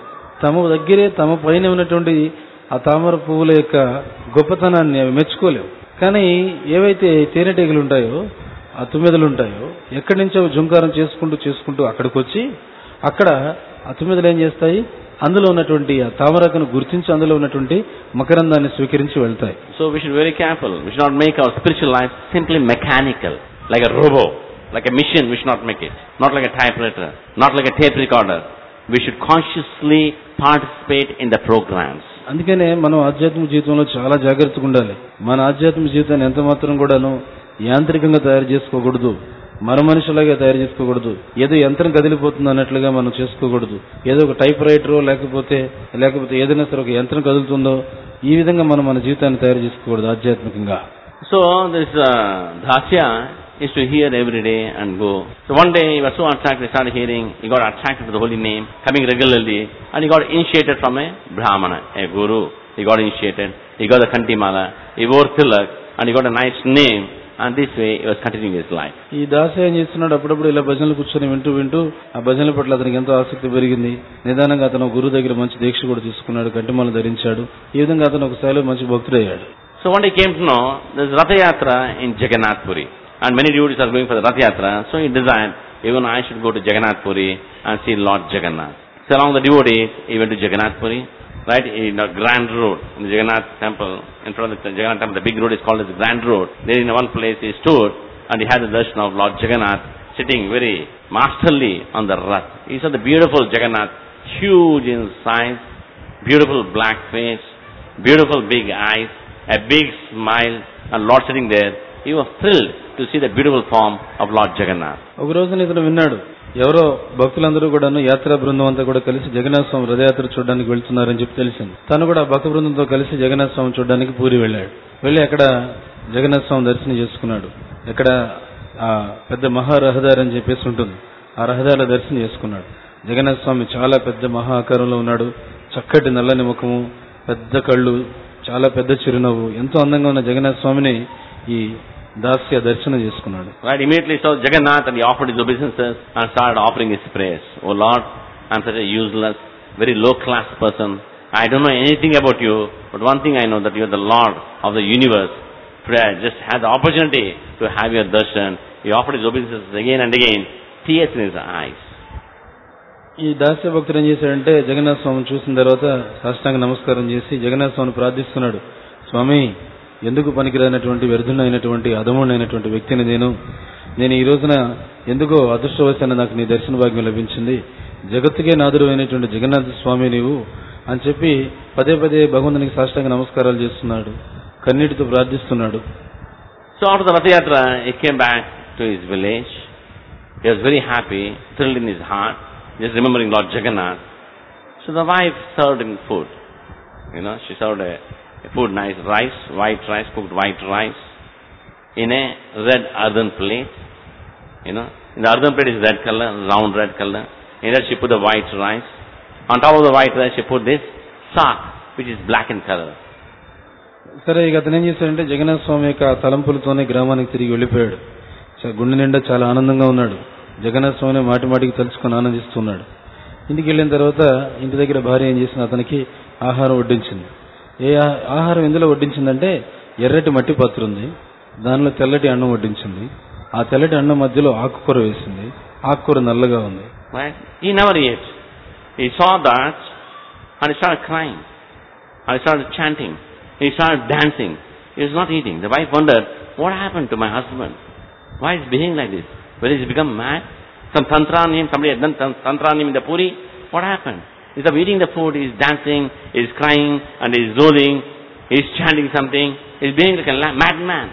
తమ దగ్గరే తమ పైన ఉన్నటువంటి ఆ తామర పువ్వుల యొక్క గొప్పతనాన్ని అవి మెచ్చుకోలేవు. కానీ ఏవైతే తేనెటీగలు ఉంటాయో, ఆ తుమ్మెదలు ఉంటాయో, ఎక్కడి నుంచో జుంకారం చేసుకుంటూ చేసుకుంటూ అక్కడికి వచ్చి అక్కడ ఆ తుమ్మెదలు ఏం చేస్తాయి, అందులో ఉన్నటువంటి ఆ తామరకను గుర్తించి అందులో ఉన్నటువంటి మకరందాన్ని స్వీకరించి వెళ్తాయి. So we should be very careful. We should not make our spiritual life simply mechanical, like a robot, like a machine. We should not make it. Not like a typewriter, not like a tape recorder. We should consciously participate in the programs. అందుకనే మనం ఆధ్యాత్మిక జీవితంలో చాలా జాగ్రత్తగా ఉండాలి. మన ఆధ్యాత్మిక జీవితాన్ని ఎంత మాత్రం కూడాను యాంత్రికంగా తయారు చేసుకోకూడదు, మన మనిషిలాగా తయారు చేసుకోకూడదు. ఏదో యంత్రం కదిలిపోతుంది అన్నట్లుగా మనం చేసుకోకూడదు. ఏదో ఒక టైప్ రైటరో లేకపోతే లేకపోతే ఏదైనా సరే ఒక యంత్రం కదులుతుందో ఈ విధంగా మనం మన జీవితాన్ని తయారు చేసుకోకూడదు ఆధ్యాత్మికంగా. So this uh, Dasya is to hear every day and go. So one day he was so attracted, he started hearing, he got attracted to the holy name, coming regularly, and he got initiated from a Brahmana, a guru. He got initiated, he got the Kantimala, he wore tilak, and he got a nice name, and this way he was continuing his life. ఈ దాస ఏం చేస్తున్నాడు, అప్పుడప్పుడు ఇలా భజనలు కూర్చొని వింటూ వింటూ ఆ భజనల పట్ల అతనికి ఎంతో ఆసక్తి పెరిగింది. నిదానంగా అతను గురువు దగ్గర మంచి దీక్ష కూడా తీసుకున్నాడు, కంటిమాల ధరించాడు. ఈ విధంగా అతను ఒక స్థాయిలో మంచి భక్తుడయ్యాడు. So one day he came to know there is Ratha Yatra in Jagannath Puri, and many devotees are going for the Ratha Yatra, so he desired even I should go to Jagannath Puri and see Lord Jagannath. So along the devotees he went to Jagannath Puri, right, in a grand road in the Jagannath temple. In front of the Jagannath temple, the big road is called as the grand road. There in one place he stood and he had the darshan of Lord Jagannath sitting very masterly on the Rath. He saw the beautiful Jagannath, huge in size, beautiful black face, beautiful big eyes, a big smile, and Lord sitting there. He was thrilled to see the beautiful form of Lord Jagannath. ఒక రోజు ఇతను విన్నాడు, ఎవరో భక్తులందరూ కూడాను యాత్రా బృందం అంతా కూడా కలిసి జగన్నాథ స్వామి రథయాత్ర చూడడానికి వెళ్తున్నారని చెప్పి తెలిసింది. తను కూడా భక్త బృందంతో కలిసి జగన్నాథ స్వామి చూడడానికి పూరి వెళ్ళాడు. వెళ్ళి అక్కడ జగన్నాథ స్వామి దర్శనం చేసుకున్నాడు. ఎక్కడ ఆ పెద్ద మహారహదారి అని చెప్పేసి ఉంటుంది, ఆ రహదారిలో దర్శనం చేసుకున్నాడు. జగన్నాథ స్వామి చాలా పెద్ద మహా ఆకారంలో ఉన్నాడు. చక్కటి నల్లని ముఖము, పెద్ద కళ్ళు, చాలా పెద్ద చిరునవ్వు, ఎంతో అందంగా ఉన్న జగన్నాథ స్వామిని ఈ దాస్య దర్శనం చేసుకున్నాడు. Right, immediately saw Jagannath and he offered his obeisances and started offering his prayers. Oh Lord, I am such a useless, very low class person. I don't know anything about you, but one thing I know, that you are the Lord of the universe. Today I just had the opportunity to have your darshan. He offered his obeisances again and again, tears in his eyes. ఈ దాస్య భక్తుడు ఏం చేశాడంటే జగన్నాథ స్వామిని చూసిన తర్వాత సాష్టాంగ నమస్కారం చేసి జగన్నాథ స్వామిని ప్రార్థిస్తున్నాడు. స్వామి, ఎందుకు పనికిరానటువంటి వ్యర్థునైనటువంటి అధముడైనటువంటి వ్యక్తిని నేను నేను ఈ రోజున ఎందుకో అదృష్టవశాన నాకు నీ దర్శన భాగ్యం లభించింది. జగత్తుకే నాదుడు అయినటువంటి జగన్నాథ స్వామి నీవు అని చెప్పి పదే పదే భగవంతునికి సాష్టాంగ నమస్కారాలు చేస్తున్నాడు, కన్నీటితో ప్రార్థిస్తున్నాడు. So after the Rath Yatra, he came back to his village. He was very happy, thrilled in his heart, just remembering Lord Jagannath. So the wife served him food. You know, she served a, a food, nice rice, white rice, cooked white rice, in a red earthen plate. You know, in the earthen plate is red color, round red color. In that she put the white rice. On top of the white rice she put this sack, which is black in color. సరే, ఇక అతను ఏం చేశాడంటే జగన్నాథ స్వామి యొక్క తలంపులతోనే గ్రామానికి తిరిగి వెళ్ళిపోయాడు. గుండె నిండా చాలా ఆనందంగా ఉన్నాడు. జగన్నాథ స్వామిని మాటి మాటికి తలుచుకొని ఆనందిస్తున్నాడు. ఇంటికి వెళ్ళిన తర్వాత ఇంటి దగ్గర భార్య ఏం చేసింది, అతనికి ఆహారం వడ్డించింది. ఏ ఆహారం ఎందులో వడ్డించిందంటే ఎర్రటి మట్టి పాత్ర ఉంది, దానిలో తెల్లటి అన్నం వడ్డించింది. ఆ తెల్లటి అన్నం మధ్యలో ఆకుకూర వేసింది. ఆకుకూర నల్లగా ఉంది. He never ate. He saw that and he started crying. And he started chanting. He started dancing. He was not eating. The wife wondered, what happened to my husband? Why is he behaving like this? Whether he's become mad? Some tantra on him, somebody had done tantra on him in the puri? What happened? Instead of eating the food, he's dancing, he's crying, and he's rolling, he's chanting something. He's behaving like a madman.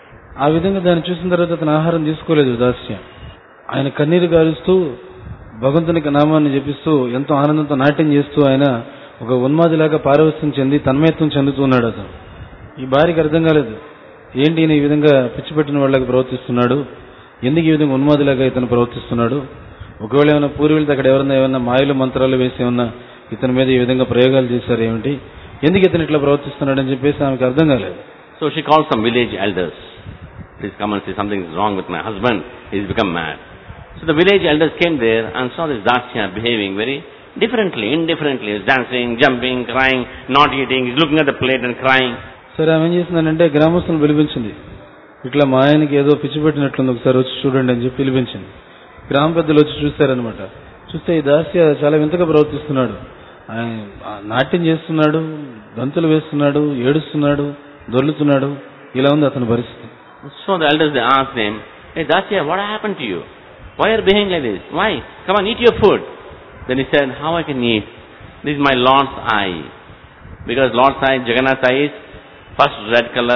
ఆ విధంగా దాన్ని చూసిన తర్వాత అతను ఆహారం తీసుకోలేదు దాస్య. ఆయన కన్నీరు గారుస్తూ భగవంతునికి నామాన్ని జపిస్తూ ఎంతో ఆనందంతో నాట్యం చేస్తూ ఆయన ఒక ఉన్మాదిలాగా పారవస్యం చెంది తన్మయత్వం చెందుతున్నాడు. అతను ఈ భార్యకి అర్థం కాలేదు, ఏంటి ఈయన ఈ విధంగా పిచ్చిపెట్టిన వాళ్ళకి ప్రవర్తిస్తున్నాడు, ఎందుకు ఈ విధంగా ఉన్మాదిలాగా ఇతను ప్రవర్తిస్తున్నాడు, ఒకవేళ ఏమైనా పూరి వెళ్తే అక్కడ ఎవరన్నా ఏమన్నా మాయలు మంత్రాలు వేసి ఏమన్నా ఇతని మీద ఈ విధంగా ప్రయోగాలు చేశారు ఏమిటి, ఎందుకు ఇతను ఇట్లా ప్రవర్తిస్తున్నాడు అని చెప్పేసి ఆమెకు అర్థం కాలేదు. So she called some village elders. Please come and see, something is wrong with my husband, he's become mad. So the village elders came there and saw this Dasya behaving very differently, indifferently. He's dancing, jumping, crying, not eating, he's looking at the plate and crying. సరే, ఆమె ఏం చేసిందంటే గ్రామస్తులను పిలిపించింది. ఇట్లా మా ఆయనకి ఏదో పిచ్చి పెట్టినట్లుంది, ఒకసారి వచ్చి చూడండి అని చెప్పి పిలిపించింది. గ్రామ పెద్దలు వచ్చి చూస్తారనమాట. చూస్తే ఈ దాస్య చాలా వింతగా ప్రవర్తిస్తున్నాడు. ఆయన నాట్యం చేస్తున్నాడు, గంతులు వేస్తున్నాడు, ఏడుస్తున్నాడు, దొర్లుతున్నాడు. ఇలా ఉంది అతని పరిస్థితి. So the elders, they asked him, hey Dasya, what happened to you? Why are you behaving like this? Why? Come on, eat your food. Then he said, how I can eat? This is my Lord's eye. Because Lord's eye, Jagannath's eye is first red color,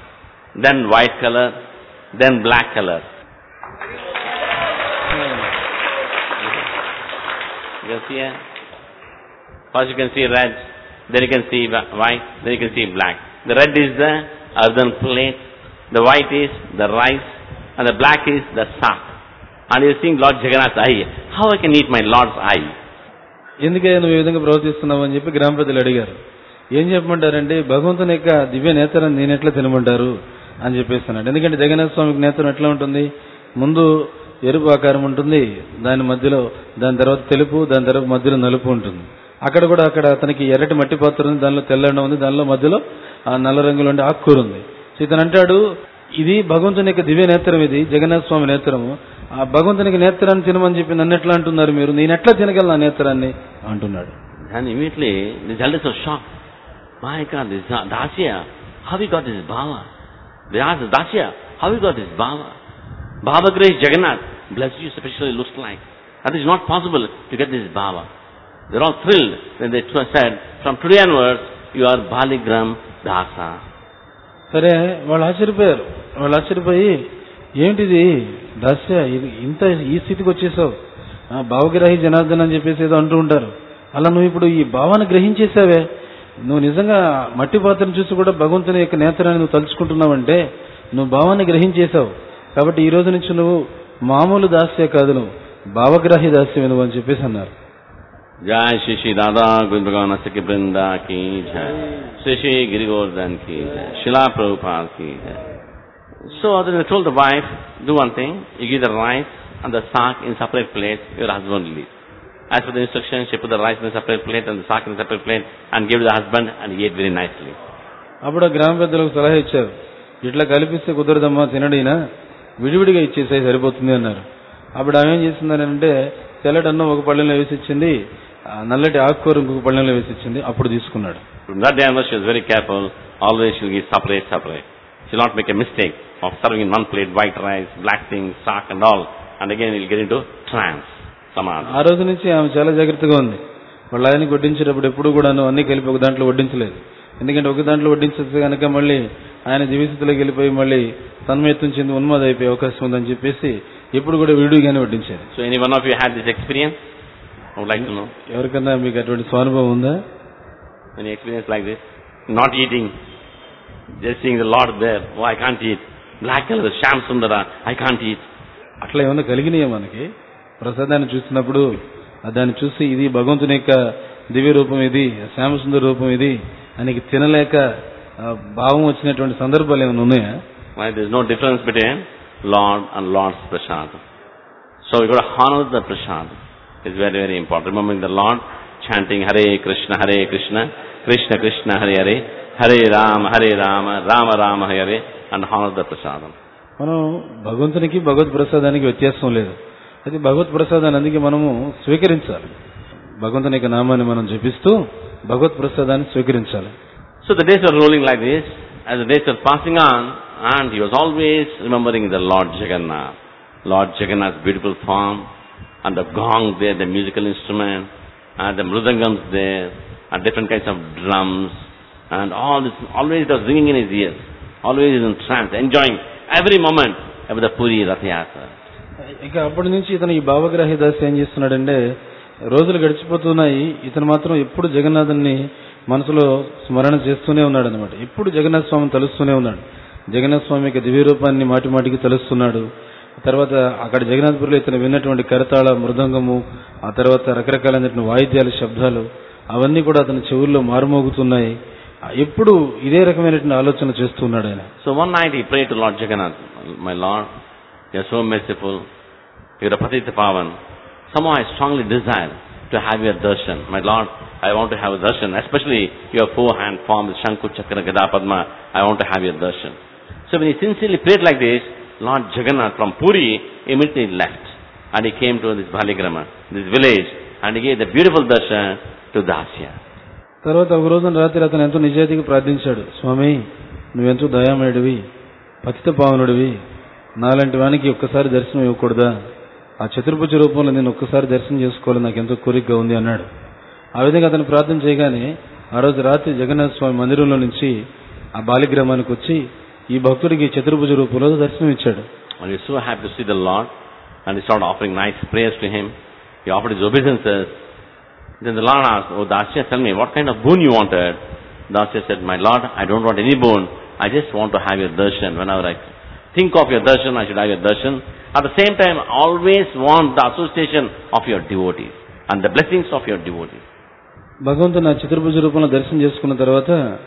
then white color, then black color. You can see here? First you can see red, then you can see white, then you can see black. The red is the earthen plate, the white is the rice, and the black is the sack. And you are seeing Lord Jagannath's eye. How I can eat my Lord's eye? ఎందుకే నువ్వు ఈ విధంగా ప్రవర్తిస్తున్నావు అని చెప్పి గ్రామ ప్రజలు అడిగారు. ఏం చెప్పమంటారంటే భగవంతుని యొక్క దివ్య నేత్రాన్ని నేను ఎట్లా తినమంటారు అని చెప్పేస్తున్నాడు. ఎందుకంటే జగన్నాథ స్వామికి నేత్రం ఎట్లా ఉంటుంది, ముందు ఎరుపు ఆకారం ఉంటుంది, దాని మధ్యలో దాని తర్వాత తెలుపు, దాని తర్వాత మధ్యలో నలుపు ఉంటుంది. అక్కడ కూడా అక్కడ అతనికి ఎర్రటి మట్టి పాత్ర ఉంది, దానిలో తెల్లడం ఉంది, దానిలో మధ్యలో ఆ నల్ల రంగులో ఉండే ఆకుకూర ఉంది. సో ఇతను అంటాడు, ఇది భగవంతుని యొక్క దివ్య నేత్రం, ఇది జగన్నాథ స్వామి నేత్రము. ఆ భగవంతునికి నేత్రాన్ని తినమని చెప్పి నన్ను ఎట్లా అంటున్నారు మీరు, నేను ఎట్లా తినగలను ఆ నేత్రాన్ని అంటున్నాడు. And immediately the elders were shocked. My God, this Dasya, how he got this bhava? They asked Dasya, how he got this bhava? Bhava Grace Jagannath, bless you, especially looks like. That is not possible to get this bhava. They are all thrilled when they said, from today onwards, you are Baligram Dasa. సరే, వాళ్ళు ఆశ్చర్యపోయారు. వాళ్ళు ఆశ్చర్యపోయి, ఏంటిది దాస్య, ఇంత ఈ స్థితికి వచ్చేసావు, భావగ్రాహి జనార్దన్ అని చెప్పేసి ఏదో అంటూ ఉంటారు, అలా నువ్వు ఇప్పుడు ఈ భావాన్ని గ్రహించేసావే, నువ్వు నిజంగా మట్టి పాత్రను చూసి కూడా భగవంతుని యొక్క నేత్రాన్ని నువ్వు తలుచుకుంటున్నావంటే నువ్వు భావాన్ని గ్రహించేశావు, కాబట్టి ఈ రోజు నుంచి నువ్వు మామూలు దాస్య కాదు, నువ్వు భావగ్రాహి దాస్యం నువ్వు అని చెప్పేసి అన్నారు. जय श्री श्री दादा गोविंद भगवान सखी वृंदा की जय, श्री श्री गिरि गोवर्धन की जय, शिला प्रभुपाद की जय. So then they told the wife, do one thing, you give the rice and the sack in separate plates, your husband will eat. As per the instructions, she put the rice in a separate plate and the sack in a separate plate and gave it to the husband and he ate very nicely. అప్పుడు ఆ గ్రామ పెద్దలకు సలహా ఇచ్చారు, ఇట్లా కలిపిస్తే కుదరదమ్మా, తినడినా విడివిడిగా ఇచ్చేసాయి సరిపోతుంది అన్నారు. అప్పుడు ఆమె ఏం చేసిందని అంటే తెల్లటి అన్నం ఒక పళ్ళెంలో వేసి ఇచ్చింది, నల్లటి ఆకుకూర ఇంకొక పళ్ళెంలో వేసి ఇచ్చింది, అప్పుడు తీసుకున్నాడు. From that day onwards she was very careful, always she will give separate, separate. She will not make a mistake of serving in one plate white rice, black things, sack and all, and again he will get into trance. ఆ రోజు నుంచి ఆమె చాలా జాగ్రత్తగా ఉంది. వాళ్ళ ఆయనకి వడ్డించేటప్పుడు ఎప్పుడు కూడా అన్ని కలిపి ఒక దాంట్లో వడ్డించలేదు. ఎందుకంటే ఒక దాంట్లో వడ్డించేస్తే కనుక మళ్ళీ ఆయన జీవితంలోకి వెళ్ళిపోయి మళ్ళీ తన్మయత్వం చెంది ఉన్మాద అయిపోయే అవకాశం ఉందని చెప్పేసి ఎప్పుడు కూడా విడిగానే వడ్డించేది. So any one of you had this experience? I would like to know. ఎవరికన్నా మీకు అటువంటి స్వానుభవం ఉందా? Any experience like this? Not eating, just seeing the Lord there, oh I can't eat. Black color, Shyam Sundara, I can't eat. అట్లా ఏమన్నా కలిగినాయా మనకి? ప్రసాదాన్ని చూసినప్పుడు దాన్ని చూసి ఇది భగవంతుని యొక్క దివ్య రూపం, ఇది శ్యామసుందర రూపం, ఇది అని తినలేక భావం వచ్చినటువంటి సందర్భాలు ఏమైనా ఉన్నాయా? There is no difference between Lord and Lord's prasad. So we got to honor the prasad. It's very very important. Remembering the Lord, chanting Hare Krishna, Hare Krishna, Krishna Krishna, Hare Hare, Hare Rama, Hare Rama, Rama Rama, Hare Hare, and honor the prasadam. మనం భగవంతునికి భగవత్ ప్రసాదానికి వ్యత్యాసం లేదు. అది భగవత్ ప్రసాదాన్ని అందుకే మనము స్వీకరించాలి. భగవంతుని యొక్క నామాన్ని మనం జపిస్తూ భగవత్ ప్రసాదాన్ని స్వీకరించాలి. So the days were rolling like this, as the days were passing on, and he was always remembering the Lord Jagannath. Lord Jagannath's beautiful form, and the gong there, the musical instrument, and the mridangams there, and different kinds of drums, and all this, always it was ringing in his ears. Always in trance, enjoying every moment of the Puri Rath Yatra. ఇక అప్పటి నుంచి ఇతను ఈ భావగ్రాహి దాస్ ఏం చేస్తున్నాడంటే, రోజులు గడిచిపోతున్నాయి, ఇతను మాత్రం ఎప్పుడు జగన్నాథుని మనసులో స్మరణ చేస్తూనే ఉన్నాడు అనమాట. ఎప్పుడు జగన్నాథ స్వామిని తలుస్తూనే ఉన్నాడు. జగన్నాథ స్వామి యొక్క దివ్య రూపాన్ని మాటి మాటికి తలుస్తున్నాడు. తర్వాత అక్కడ జగన్నాథపురిలో ఇతను విన్నటువంటి కరతాళ మృదంగము, ఆ తర్వాత రకరకాలైనటువంటి వాయిద్యాల శబ్దాలు అవన్నీ కూడా అతని చెవుల్లో మారుమోగుతున్నాయి. ఎప్పుడు ఇదే రకమైనటువంటి ఆలోచన చేస్తున్నాడు ఆయన. So one night he prayed to Lord Jagannath, my Lord, you are so merciful, you are a Patita Pavan. Somehow I strongly desire to have your darshan. My Lord, I want to have a darshan, especially your four-hand form, the Shanku, Chakra, Gada, Padma. I want to have your darshan. So when he sincerely prayed like this, Lord Jagannath from Puri immediately left and he came to this Baligrama, this village, and he gave the beautiful darshan to Dasya. తర్వాత ఒక రోజున రాత్రి అతను ఎంతో నిజాయితీగా ప్రార్థించాడు, స్వామి నువ్వెంతో దయామయుడివి, పతిత పావనుడివి, నాలాంటి వానికి ఒక్కసారి దర్శనం ఇవ్వకూడదా? ఆ చతుర్భుజ రూపంలో నేను ఒక్కసారి దర్శనం చేసుకోవాలని నాకు ఎంతో కోరికగా ఉంది అన్నాడు. ఆ విధంగా అతను ప్రార్థన చేయగానే ఆ రోజు రాత్రి జగన్నాథ స్వామి మందిరంలో నుంచి ఆ బాలిగ్రామానికి వచ్చి ఈ భక్తుడికి చతుర్భుజ రూపంలో దర్శనం ఇచ్చాడు. And he was so happy to see the Lord, and he started offering nice prayers to him. He offered his obeisances. Then the Lord asked, oh Dasya, tell me, what kind of boon you wanted? Dasya said, my Lord, I don't want any boon. I just want to have your darshan. Whenever I think of your darshan, I should have your darshan. At the same time, always want the association of your devotees and the blessings of your devotees. భగవంతుని ఆ చతుర్భుజ రూపంలో దర్శనం చేసుకున్న తర్వాత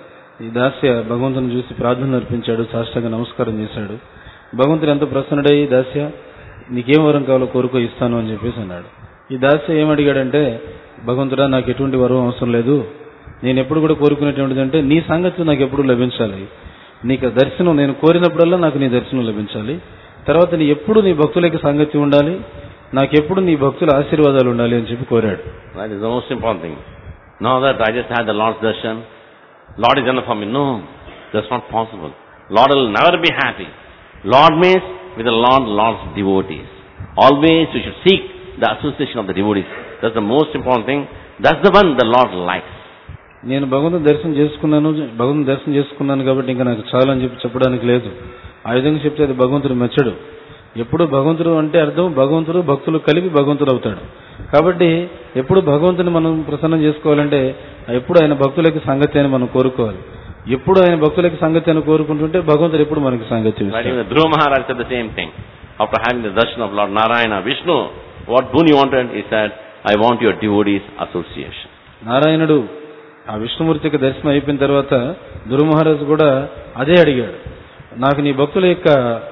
ఈ దాస్య భగవంతుని చూసి ప్రార్థన అర్పించాడు, సాష్టాంగ నమస్కారం చేశాడు. భగవంతుడు ఎంతో ప్రసన్నుడై, దాస్య నీకేం వరం కావాలో కోరుకో ఇస్తాను అని చెప్పేసి అన్నాడు. ఈ దాస్య ఏమడిగాడంటే, భగవంతుడా నాకు ఎటువంటి వరం అవసరం లేదు, నేను ఎప్పుడు కూడా కోరుకునేటువంటిది అంటే నీ సాంగత్యం నాకు ఎప్పుడు లభించాలి, నీకు దర్శనం నేను కోరినప్పుడల్లా నాకు నీ దర్శనం లభించాలి, తర్వాత నీ ఎప్పుడు నీ భక్తులకి సాంగత్యం ఉండాలి, నాకెప్పుడు నీ భక్తుల ఆశీర్వాదాలు ఉండాలి అని చెప్పి కోరాడు. That is the most important thing. Now that I just had the Lord's darshan, Lord is enough for me. No, that's not possible. Lord will never be happy. Lord means with the Lord, Lord's devotees. Always we should seek the association of the devotees. That's the most important thing. That's the one the Lord likes. నేను భగవంతుని దర్శనం చేసుకున్నాను, భగవంతుని దర్శనం చేసుకున్నాను కాబట్టి ఇంకా నాకు చాలా అని చెప్పి చెప్పడానికి లేదు. ఆ విధంగా చెప్తే అది భగవంతుడు మెచ్చడు. ఎప్పుడు భగవంతుడు అంటే అర్థం భగవంతుడు భక్తులు కలిపి భగవంతుడు అవుతాడు. కాబట్టి ఎప్పుడు భగవంతుని మనం ప్రసన్నం చేసుకోవాలంటే ఎప్పుడు ఆయన భక్తులకి సాంగత్యాన్ని మనం కోరుకోవాలి. ఎప్పుడు ఆయన భక్తులకి సాంగత్యాన్ని కోరుకుంటుంటే భగవంతుడు ఎప్పుడు మనకి సాంగత్యం Right? ఇస్తాడు. Even Dhruva Maharaj said the same thing. After having the darshan of Lord Narayana, Vishnu, what boon you wanted? He said, I want your devotees association. నారాయణుడు ఆ విష్ణుమూర్తికి దర్శనం అయిపోయిన తర్వాత ధ్రువ మహారాజు కూడా అదే అడిగాడు. నాకు నీ భక్తుల యొక్క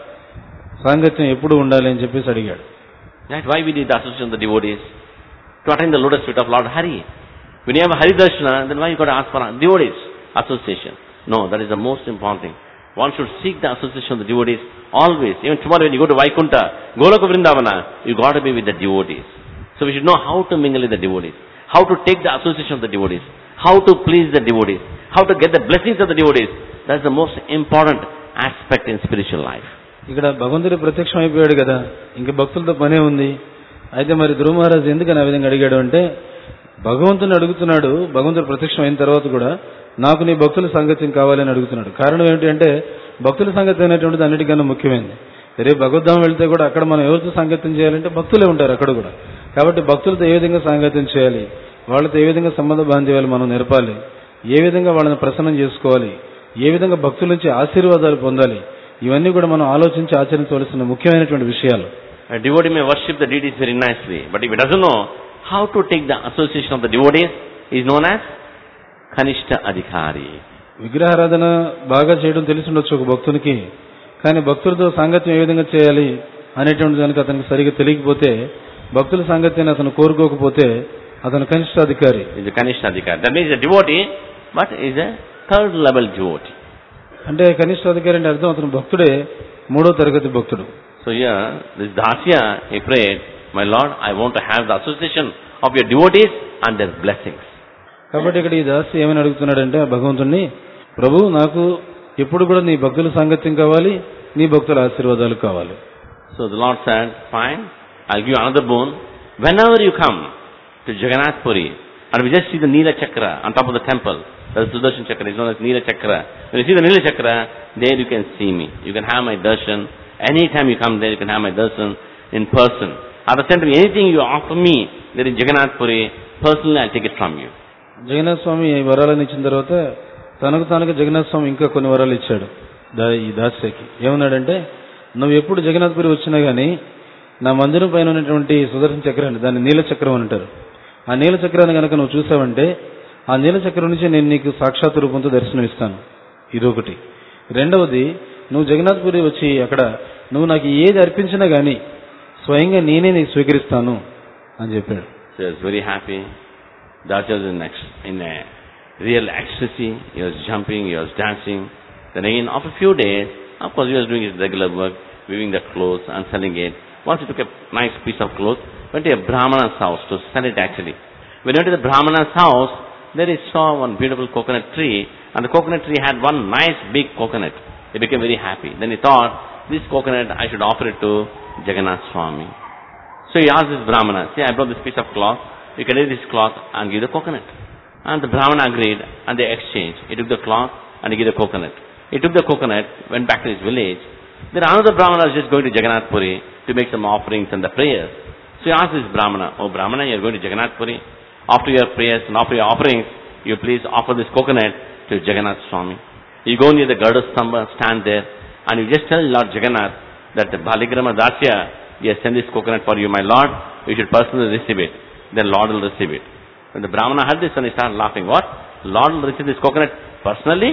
సాంగత్యం ఎప్పుడు ఉండాలి అని చెప్పేసి అడిగాడు. Right? Why we need the association of the devotees? To attain the lotus feet of Lord Hari. When you have Hari Darshana, then why you got to ask for devotees association? No, that is the most important thing. One should seek the association of the devotees always. Even tomorrow when you go to Vaikunta, Goloka Vrindavana, you got to be with the devotees. So we should know how to mingle with the devotees, how to take the association of the devotees, how to please the devotees, how to get the blessings of the devotees. That's the most important aspect in spiritual life. ఇక్కడ భగవంతుడు ప్రత్యక్షం అయిపోయాడు కదా, ఇంక భక్తులతో పనే ఉంది. అయితే మరి ధ్రువ మహారాజు ఎందుకని ఆ విధంగా అడిగాడు అంటే, భగవంతుని అడుగుతున్నాడు. భగవంతుడు ప్రత్యక్షం అయిన తర్వాత కూడా నాకు నీ భక్తుల సాంగత్యం కావాలని అడుగుతున్నాడు. కారణం ఏమిటి అంటే, భక్తుల సాంగత్యం అనేటువంటిది అన్నిటికన్నా ముఖ్యమైనది. రేపు భగవద్ధామం వెళ్తే కూడా అక్కడ మనం ఎవరితో సాంగత్యం చేయాలంటే భక్తులే ఉంటారు అక్కడ కూడా. కాబట్టి భక్తులతో ఏ విధంగా సాంగత్యం చేయాలి, వాళ్ళతో ఏ విధంగా సంబంధ బాంధవ్యాలు మనం నేర్పాలి, ఏ విధంగా వాళ్ళని ప్రసన్నం చేసుకోవాలి, ఏ విధంగా భక్తుల నుంచి ఆశీర్వాదాలు పొందాలి, ఇవన్నీ కూడా మనం ఆలోచించి ఆచరించవలసిన ముఖ్యమైనటువంటి విషయాలు. A devotee may worship the deities very nicely, but if he doesn't know how to take the association of the devotees, he is known as Kanishta Adhikari. విగ్రహారాధన బాగా చేయడం తెలిసి ఉండొచ్చు ఒక భక్తునికి, కానీ భక్తులతో సాంగత్యం ఏ విధంగా చేయాలి అనేటువంటి దానికి అతనికి సరిగ్గా తెలియకపోతే, భక్తుల సాంగత్యాన్ని అతను కోరుకోకపోతే అతను కనిష్టాధికారి. He is a Kanishta Adhikari. That means a devotee, but is a third level devotee. అంటే కనిష్టాధికారి అంటే అర్థం అతను భక్తుడే, మూడో తరగతి భక్తుడు. So here, this Dasya, he prayed, my Lord, I want to have the association of your devotees and their blessings. కాబట్టి ఇక్కడ ఈ దాసి ఏమని అడుగుతున్నాడంటే ఆ భగవంతుణ్ణి, ప్రభు నాకు ఎప్పుడు కూడా నీ భక్తుల సాంగత్యం కావాలి, నీ భక్తుల ఆశీర్వాదాలు కావాలి. So the Lord said, fine, I'll give you another boon. Whenever you come to Jagannath Puri, and we just see the Neela Chakra on top of the temple, the Sudarshan Chakra is known as Neela Chakra. When you see the Neela Chakra, there you can see me. You can have my darshan. Anytime you come there, you can have my darshan in person. At the center, anything you offer me there in Jagannath Puri, personally I'll take it from you. Jagannath స్వామి ఈ వరాలను ఇచ్చిన తర్వాత తనకు తానుగా జగన్నాథ స్వామి ఇంకా కొన్ని వరాలు ఇచ్చాడు ఈ దాస్యకి. ఏమన్నాడంటే, నువ్వు ఎప్పుడు జగన్నాథపురి వచ్చినా గానీ నా మందిరం పైన ఉన్నటువంటి సుదర్శన చక్రాన్ని, దాన్ని నీల చక్రం అని అంటారు, ఆ నీల చక్రాన్ని కనుక నువ్వు చూసావంటే ఆ నీల చక్రం నుంచి నేను నీకు సాక్షాత్ రూపంతో దర్శనం ఇస్తాను. ఇదొకటి. రెండవది, నువ్వు జగన్నాథపురి వచ్చి అక్కడ నువ్వు నాకు ఏది అర్పించినా గానీ స్వయంగా నేనే నీకు స్వీకరిస్తాను అని చెప్పాడు. So he was very happy. Dasya was in, in a real ecstasy. He was jumping, he was dancing. Then again, after a few days, of course he was doing his regular work, weaving the clothes and selling it. Once he took a nice piece of cloth, went to a Brahmana's house to sell it actually. When he went to the Brahmana's house, there he saw one beautiful coconut tree, and the coconut tree had one nice big coconut. He became very happy. Then he thought, this coconut I should offer it to Jagannath Swami. So he asked this Brahmana, see, I brought this piece of cloth, you can take this cloth and give the coconut. And the Brahmana agreed, and they exchanged. He took the cloth and he gave the coconut. He took the coconut, went back to his village. Then another Brahmana was just going to Jagannath Puri to make some offerings and the prayers. So he asked this Brahmana, oh Brahmana, you are going to Jagannath Puri. After your prayers and after your offerings, you please offer this coconut to Jagannath Swami. You go near the Garda Stamba, stand there, and you just tell Lord Jagannath that the Baligrama Dasya, he has sent this coconut for you, my Lord, you should personally receive it. Then Lord will receive it. When the Brahmana heard this, and he started laughing. What? Lord will receive this coconut personally?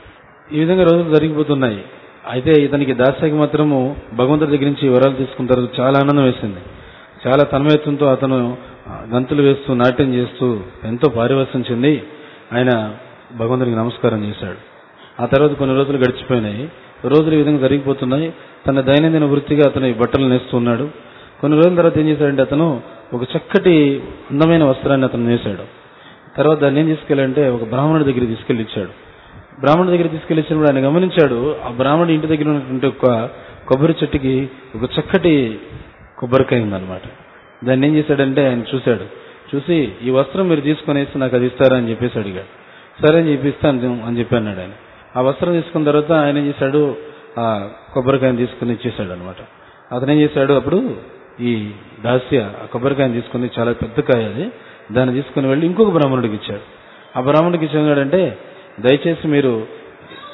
ఈ విధంగా రోజులు జరిగిపోతున్నాయి. అయితే ఇతనికి దాస్యకి మాత్రము భగవంతుడి దగ్గర నుంచి వరాలు తీసుకున్న తర్వాత చాలా ఆనందం వేసింది. చాలా తన్మయత్వంతో అతను గంతులు వేస్తూ నాట్యం చేస్తూ ఎంతో పారివశ్యం చెంది ఆయన భగవంతుడికి నమస్కారం చేశాడు. ఆ తర్వాత కొన్ని రోజులు గడిచిపోయినాయి. రోజులు ఈ విధంగా జరిగిపోతున్నాయి. తన దైనందిన వృత్తిగా అతను బట్టలు నేస్తున్నాడు. కొన్ని రోజుల తర్వాత ఏం చేశాడంటే అతను ఒక చక్కటి అందమైన వస్త్రాన్ని అతను నేసాడు. తర్వాత దాన్ని ఏం తీసుకెళ్ళంటే ఒక బ్రాహ్మణుడి దగ్గర తీసుకెళ్ళి ఇచ్చాడు. బ్రాహ్మణుడి దగ్గర తీసుకెళ్ళి ఇచ్చినప్పుడు ఆయన గమనించాడు, ఆ బ్రాహ్మణుడి ఇంటి దగ్గర ఉన్నటువంటి ఒక కొబ్బరి చెట్టుకి ఒక చక్కటి కొబ్బరికాయ ఉందన్నమాట. దాన్ని ఏం చేశాడంటే ఆయన చూశాడు. చూసి ఈ వస్త్రం మీరు తీసుకునేసి నాకు అది ఇస్తారా అని చెప్పేసి అడిగాడు. సరే అని చెప్పి ఇస్తాను అని చెప్పి అన్నాడు ఆయన. ఆ వస్త్రం తీసుకున్న తర్వాత ఆయన ఏం చేశాడు, ఆ కొబ్బరికాయని తీసుకుని ఇచ్చేశాడు అనమాట. అతను ఏం చేశాడు, అప్పుడు ఈ దాస్య ఆ కొబ్బరికాయని తీసుకుని, చాలా పెద్ద కాయ అది, దాన్ని తీసుకుని వెళ్ళి ఇంకొక బ్రాహ్మణుడికి ఇచ్చాడు. ఆ బ్రాహ్మణుడికి ఇచ్చాడంటే, దయచేసి మీరు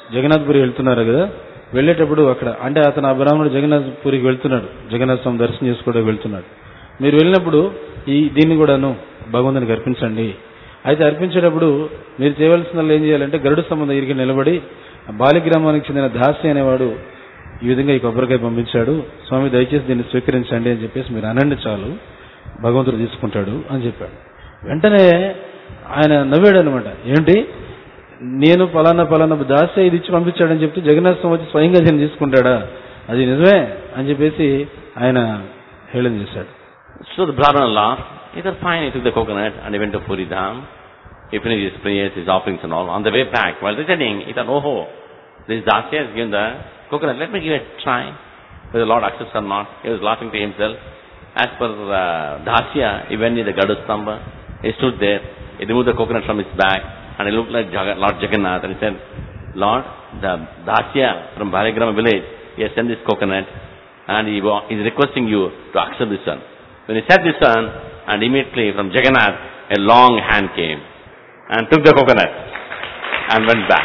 జగన్నాథ్పురి వెళ్తున్నారు కదా, వెళ్ళేటప్పుడు అక్కడ అంటే అతను ఆ బ్రాహ్మణుడు జగన్నాథ్పురికి వెళ్తున్నాడు, జగన్నాథ స్వామి దర్శనం చేసుకోవడానికి వెళ్తున్నాడు. మీరు వెళ్ళినప్పుడు ఈ దీన్ని కూడాను భగవంతునికి అర్పించండి. అయితే అర్పించేటప్పుడు మీరు చేయవలసిన ఏం చేయాలంటే గరుడ స్తంభం దగ్గరికి నిలబడి బాలిగ్రామానికి చెందిన దాసి అనేవాడు ఈ విధంగా ఈ కొబ్బరికాయ పంపించాడు, స్వామి దయచేసి దీన్ని స్వీకరించండి అని చెప్పేసి మీరు అనండి, చాలు భగవంతుడు తీసుకుంటాడు అని చెప్పాడు. వెంటనే ఆయన నవ్వాడు అనమాట. ఏంటి, నేను పలానా పలానా దాసి ఇది ఇచ్చి పంపించాడని చెప్తే జగన్నాథ స్వామి వచ్చి స్వయంగా దీన్ని తీసుకుంటాడా, అది నిజమే అని చెప్పేసి ఆయన హేళన చేశాడు. So the Brahmana laughed. He said, fine, he took the coconut and he went to Puri Dham. He finished his prayers, his offerings and all. On the way back, while returning, he thought, oh, oh, this Dasya has given the coconut, let me give it a try. Whether the Lord accepts or not. He was laughing to himself. As per uh, Dasya, he went near the Gadustamba. He stood there. He removed the coconut from his bag and he looked like Jaga, Lord Jagannath and he said, Lord, the Dasya from Bhaligrama village, he has sent this coconut and he is requesting you to accept this one. When he said this one, and immediately from Jagannath, a long hand came and took the coconut and went back.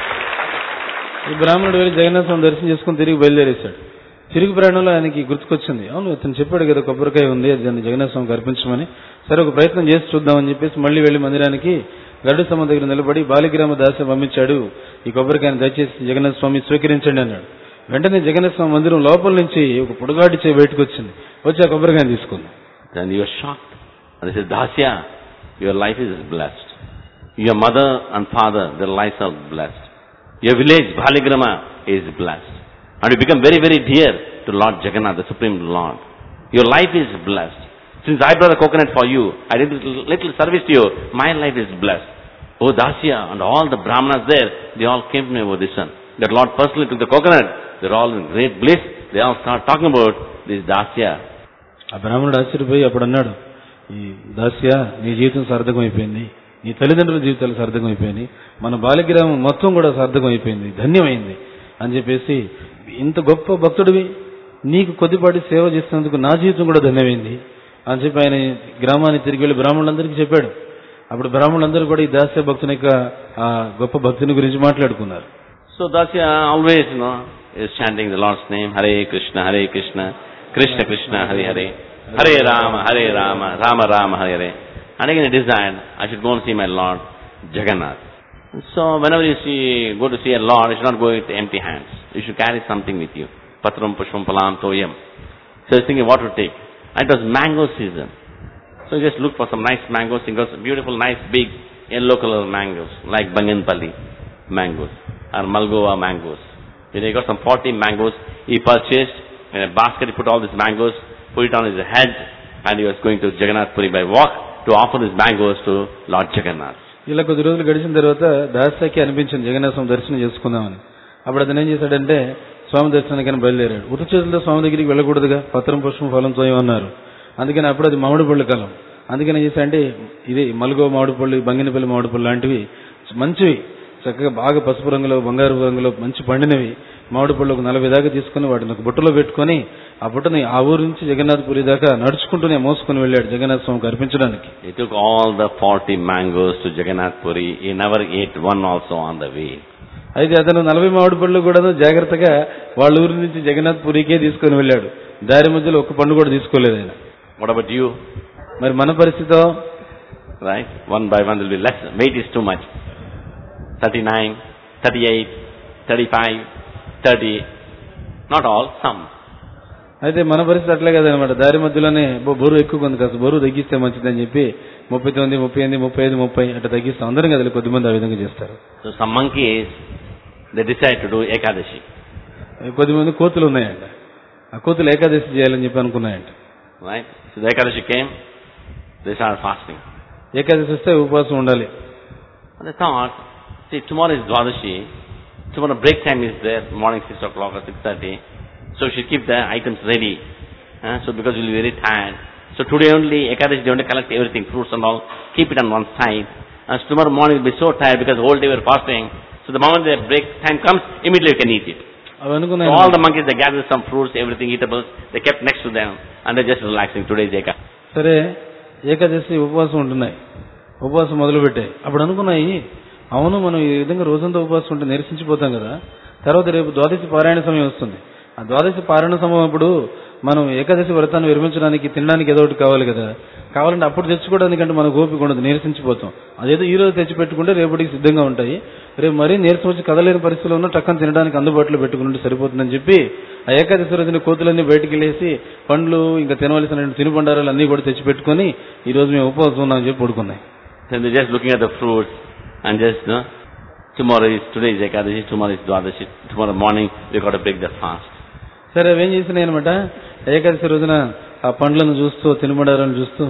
ఈ బ్రాహ్మణుడు వెళ్ళి జగన్నాథ స్వామి దర్శనం చేసుకుని తిరిగి బయలుదేరేశాడు. తిరిగి ప్రయాణంలో ఆయనకి గుర్తుకొచ్చింది, అవును అతను చెప్పాడు కదా కొబ్బరికాయ ఉంది, అది దాన్ని జగన్నాథ స్వామికి అర్పించమని. సరే ఒక ప్రయత్నం చేసి చూద్దామని చెప్పేసి మళ్ళీ వెళ్లి మందిరానికి గరుడ స్తంభం దగ్గర నిలబడి బాలిగ్రామ దాసి పంపించాడు, ఈ కొబ్బరికాయను దయచేసి జగన్నాథ స్వామి స్వీకరించండి అన్నాడు. వెంటనే జగన్నాథ స్వామి మందిరం లోపల నుంచి ఒక పొడుగాటి చేయి బయటకు వచ్చింది, వచ్చి ఆ కొబ్బరికాయను తీసుకుంది. Then he was shocked. And he said, Dasya, your life is blessed. Your mother and father, their lives are blessed. Your village, Bhaligrama, is blessed. And you become very, very dear to Lord Jagannath, the Supreme Lord. Your life is blessed. Since I brought a coconut for you, I did little, little service to you, my life is blessed. Oh Dasya, and all the Brahmanas there, they all came to me over this one. That Lord personally took the coconut. They're all in great bliss. They all start talking about this Dasya. ఆ బ్రాహ్మణుడు ఆశ్చర్యపోయి అప్పుడు అన్నాడు, ఈ దాస్య నీ జీవితం సార్థకం అయిపోయింది, నీ తల్లిదండ్రుల జీవితాలు సార్థకం అయిపోయినాయి, మన బాలిగ్రామం మొత్తం కూడా సార్థకం అయిపోయింది, ధన్యమైంది అని చెప్పేసి, ఇంత గొప్ప భక్తుడివి, నీకు కొద్దిపాటి సేవ చేసినందుకు నా జీవితం కూడా ధన్యమైంది అని చెప్పి ఆయన గ్రామాన్ని తిరిగి వెళ్ళి బ్రాహ్మణులందరికీ చెప్పాడు. అప్పుడు బ్రాహ్మణులందరూ కూడా ఈ దాస్య భక్తుని యొక్క ఆ గొప్ప భక్తుని గురించి మాట్లాడుకున్నారు. So Dasya always, you know, is chanting the Lord's name, Hare Krishna, Hare Krishna, Krishna Krishna, Hare Hare, Hare Rama, Hare Rama, Rama Rama, Hare Hare. And again he desired, I should go and see my Lord Jagannath. So whenever you see, go to see a Lord, you should not go with empty hands. You should carry something with you. Patram Pushpam Palam Toyam. So he was thinking what to take. And it was mango season. So he just looked for some nice mangoes. He got some beautiful, nice, big, yellow color mangoes, like Banganpalli mangoes, or Malgova mangoes. Then he got some forty mangoes. He purchased in a basket. He put all these mangoes, put it on his head, and he was going to Jagannath Puri by walk to offer these mangoes to Lord Jagannath. ఇలా కొద్ది రోజులు గడిచిన తర్వాత దాస్యకి అనిపించింది జగన్నాథ స్వామి దర్శనం చేసుకుందామని. అప్పుడు అతను ఏం చేశాడంటే స్వామి దర్శనానికి బయలుదేరాడు. ఉత్త చేతులతో స్వామి దగ్గరికి వెళ్ళకూడదుగా, పత్రం పుష్పం ఫలంతో ఏమన్నారు. అందుకని అప్పుడు అది మామిడి పళ్ళు కాలం. అందుకని ఏం చేశాడంటే ఇది మలుగో మామిడి పళ్ళు, బంగినపల్లి మామిడి పళ్ళు లాంటివి మంచివి, చక్కగా బాగా పసుపు రంగులో బంగారు రంగులో మంచి పండినవి మామిడి పళ్ళు ఒక నలభై దాకా తీసుకుని వాటిని ఒక బుట్టలో పెట్టుకుని ఆ బుట్టని ఆ ఊరు నుంచి జగన్నాథపురి దాకా నడుచుకుంటూనే మోసుకుని వెళ్ళాడు జగన్నాథ స్వామికి అర్పించడానికి. He took all the forty mangoes to Jagannath Puri. He never ate one also on the way. అయితే అతను నలభై మామిడి పళ్ళు కూడా జాగ్రత్తగా వాళ్ళ ఊరి నుంచి జగన్నాథ్ పురికే తీసుకుని వెళ్ళాడు. దారి మధ్యలో ఒక్క పండు కూడా తీసుకోలేదు ఆయన. What about you? మరి మన పరిస్థితి, right? One by one will be less. Weight is too much. thirty-nine, thirty-eight, thirty-five, thirty. Not all, some. అయితే మన పరిస్థితి అట్లే కదనమాట. దారి మధ్యలోనే బరువు ఎక్కువ కొంది, కాస్త బరువు తగ్గిస్తే మంచిదని చెప్పి ముప్పై తొమ్మిది ముప్పై ఎనిమిది ముప్పై ఐదు ముప్పై అట్లా తగ్గిస్తాం. అందరం కదా కొద్దిమంది ఆ విధంగా చేస్తారు. So some monkeys, they decide to do Ekadashi. కొద్దిమంది కోతులు ఉన్నాయంట, ఆ కోతులు ఏకాదశి చేయాలని చెప్పి అనుకున్నాయంట. Right? So the Ekadashi came, they started fasting. Ekadashi వస్తే ఉపవాసం ఉండాలి. And they thought, see, tomorrow is Dwadashi, tomorrow break time is there, morning six o'clock or six thirty. So we should keep the items ready. Uh, so because we'll be very tired. So today only, Ekadashi, they want to collect everything, fruits and all, keep it on one side. And so tomorrow morning we'll be so tired because the whole day we're fasting. So the moment the break time comes, immediately we can eat it. So all the monkeys, they gathered some fruits, everything eatables, they kept next to them, and they're just relaxing. Today is Ekadashi. సరే ఏకాదశి ఉపవాసం ఉంటున్నాయి, ఉపవాసం మొదలు పెట్టాయి. అప్పుడు అనుకున్నాయి అవును, మనం ఈ విధంగా రోజంతా ఉపవాసం ఉంటే నిరసించిపోతాం కదా. తర్వాత రేపు ద్వాదశి పారాయణ సమయం వస్తుంది. ఆ ద్వాదశి పారాయణ సమయం అప్పుడు మనం ఏకాదశి వ్రతాన్ని విరమించడానికి తినడానికి ఏదో ఒకటి కావాలి కదా. కావాలంటే అప్పుడు తెచ్చుకోవడానికంటే మనకు ఓపిక ఉండదు, నీరసించిపోతాం. అదేదో ఈ రోజు తెచ్చి పెట్టుకుంటే రేపటికి సిద్ధంగా ఉంటాయి. రేపు మరీ నీరసం వచ్చి కదలేని పరిస్థితిలో ఉన్న టక్కన తినడానికి అందుబాటులో పెట్టుకుంటే సరిపోతుందని చెప్పి ఆ ఏకాదశి రోజున కోతులన్నీ బయటికి వెళ్ళేసి పండ్లు ఇంకా తినవలసిన తినుబండారాలు అన్నీ కూడా తెచ్చి పెట్టుకుని ఈ రోజు మేము ఉపవాసం ఉన్నామని చెప్పి పడుకున్నాయి. Then they're just looking at the fruits and just, no, tomorrow is, today is Ekadashi, tomorrow is Dwadashi, tomorrow morning we got to break the fast. సరే అవేం చేసినాయి అనమాట, ఏకాదశి రోజున ఆ పండ్లను చూస్తూ తినుబండారాలను చూస్తూ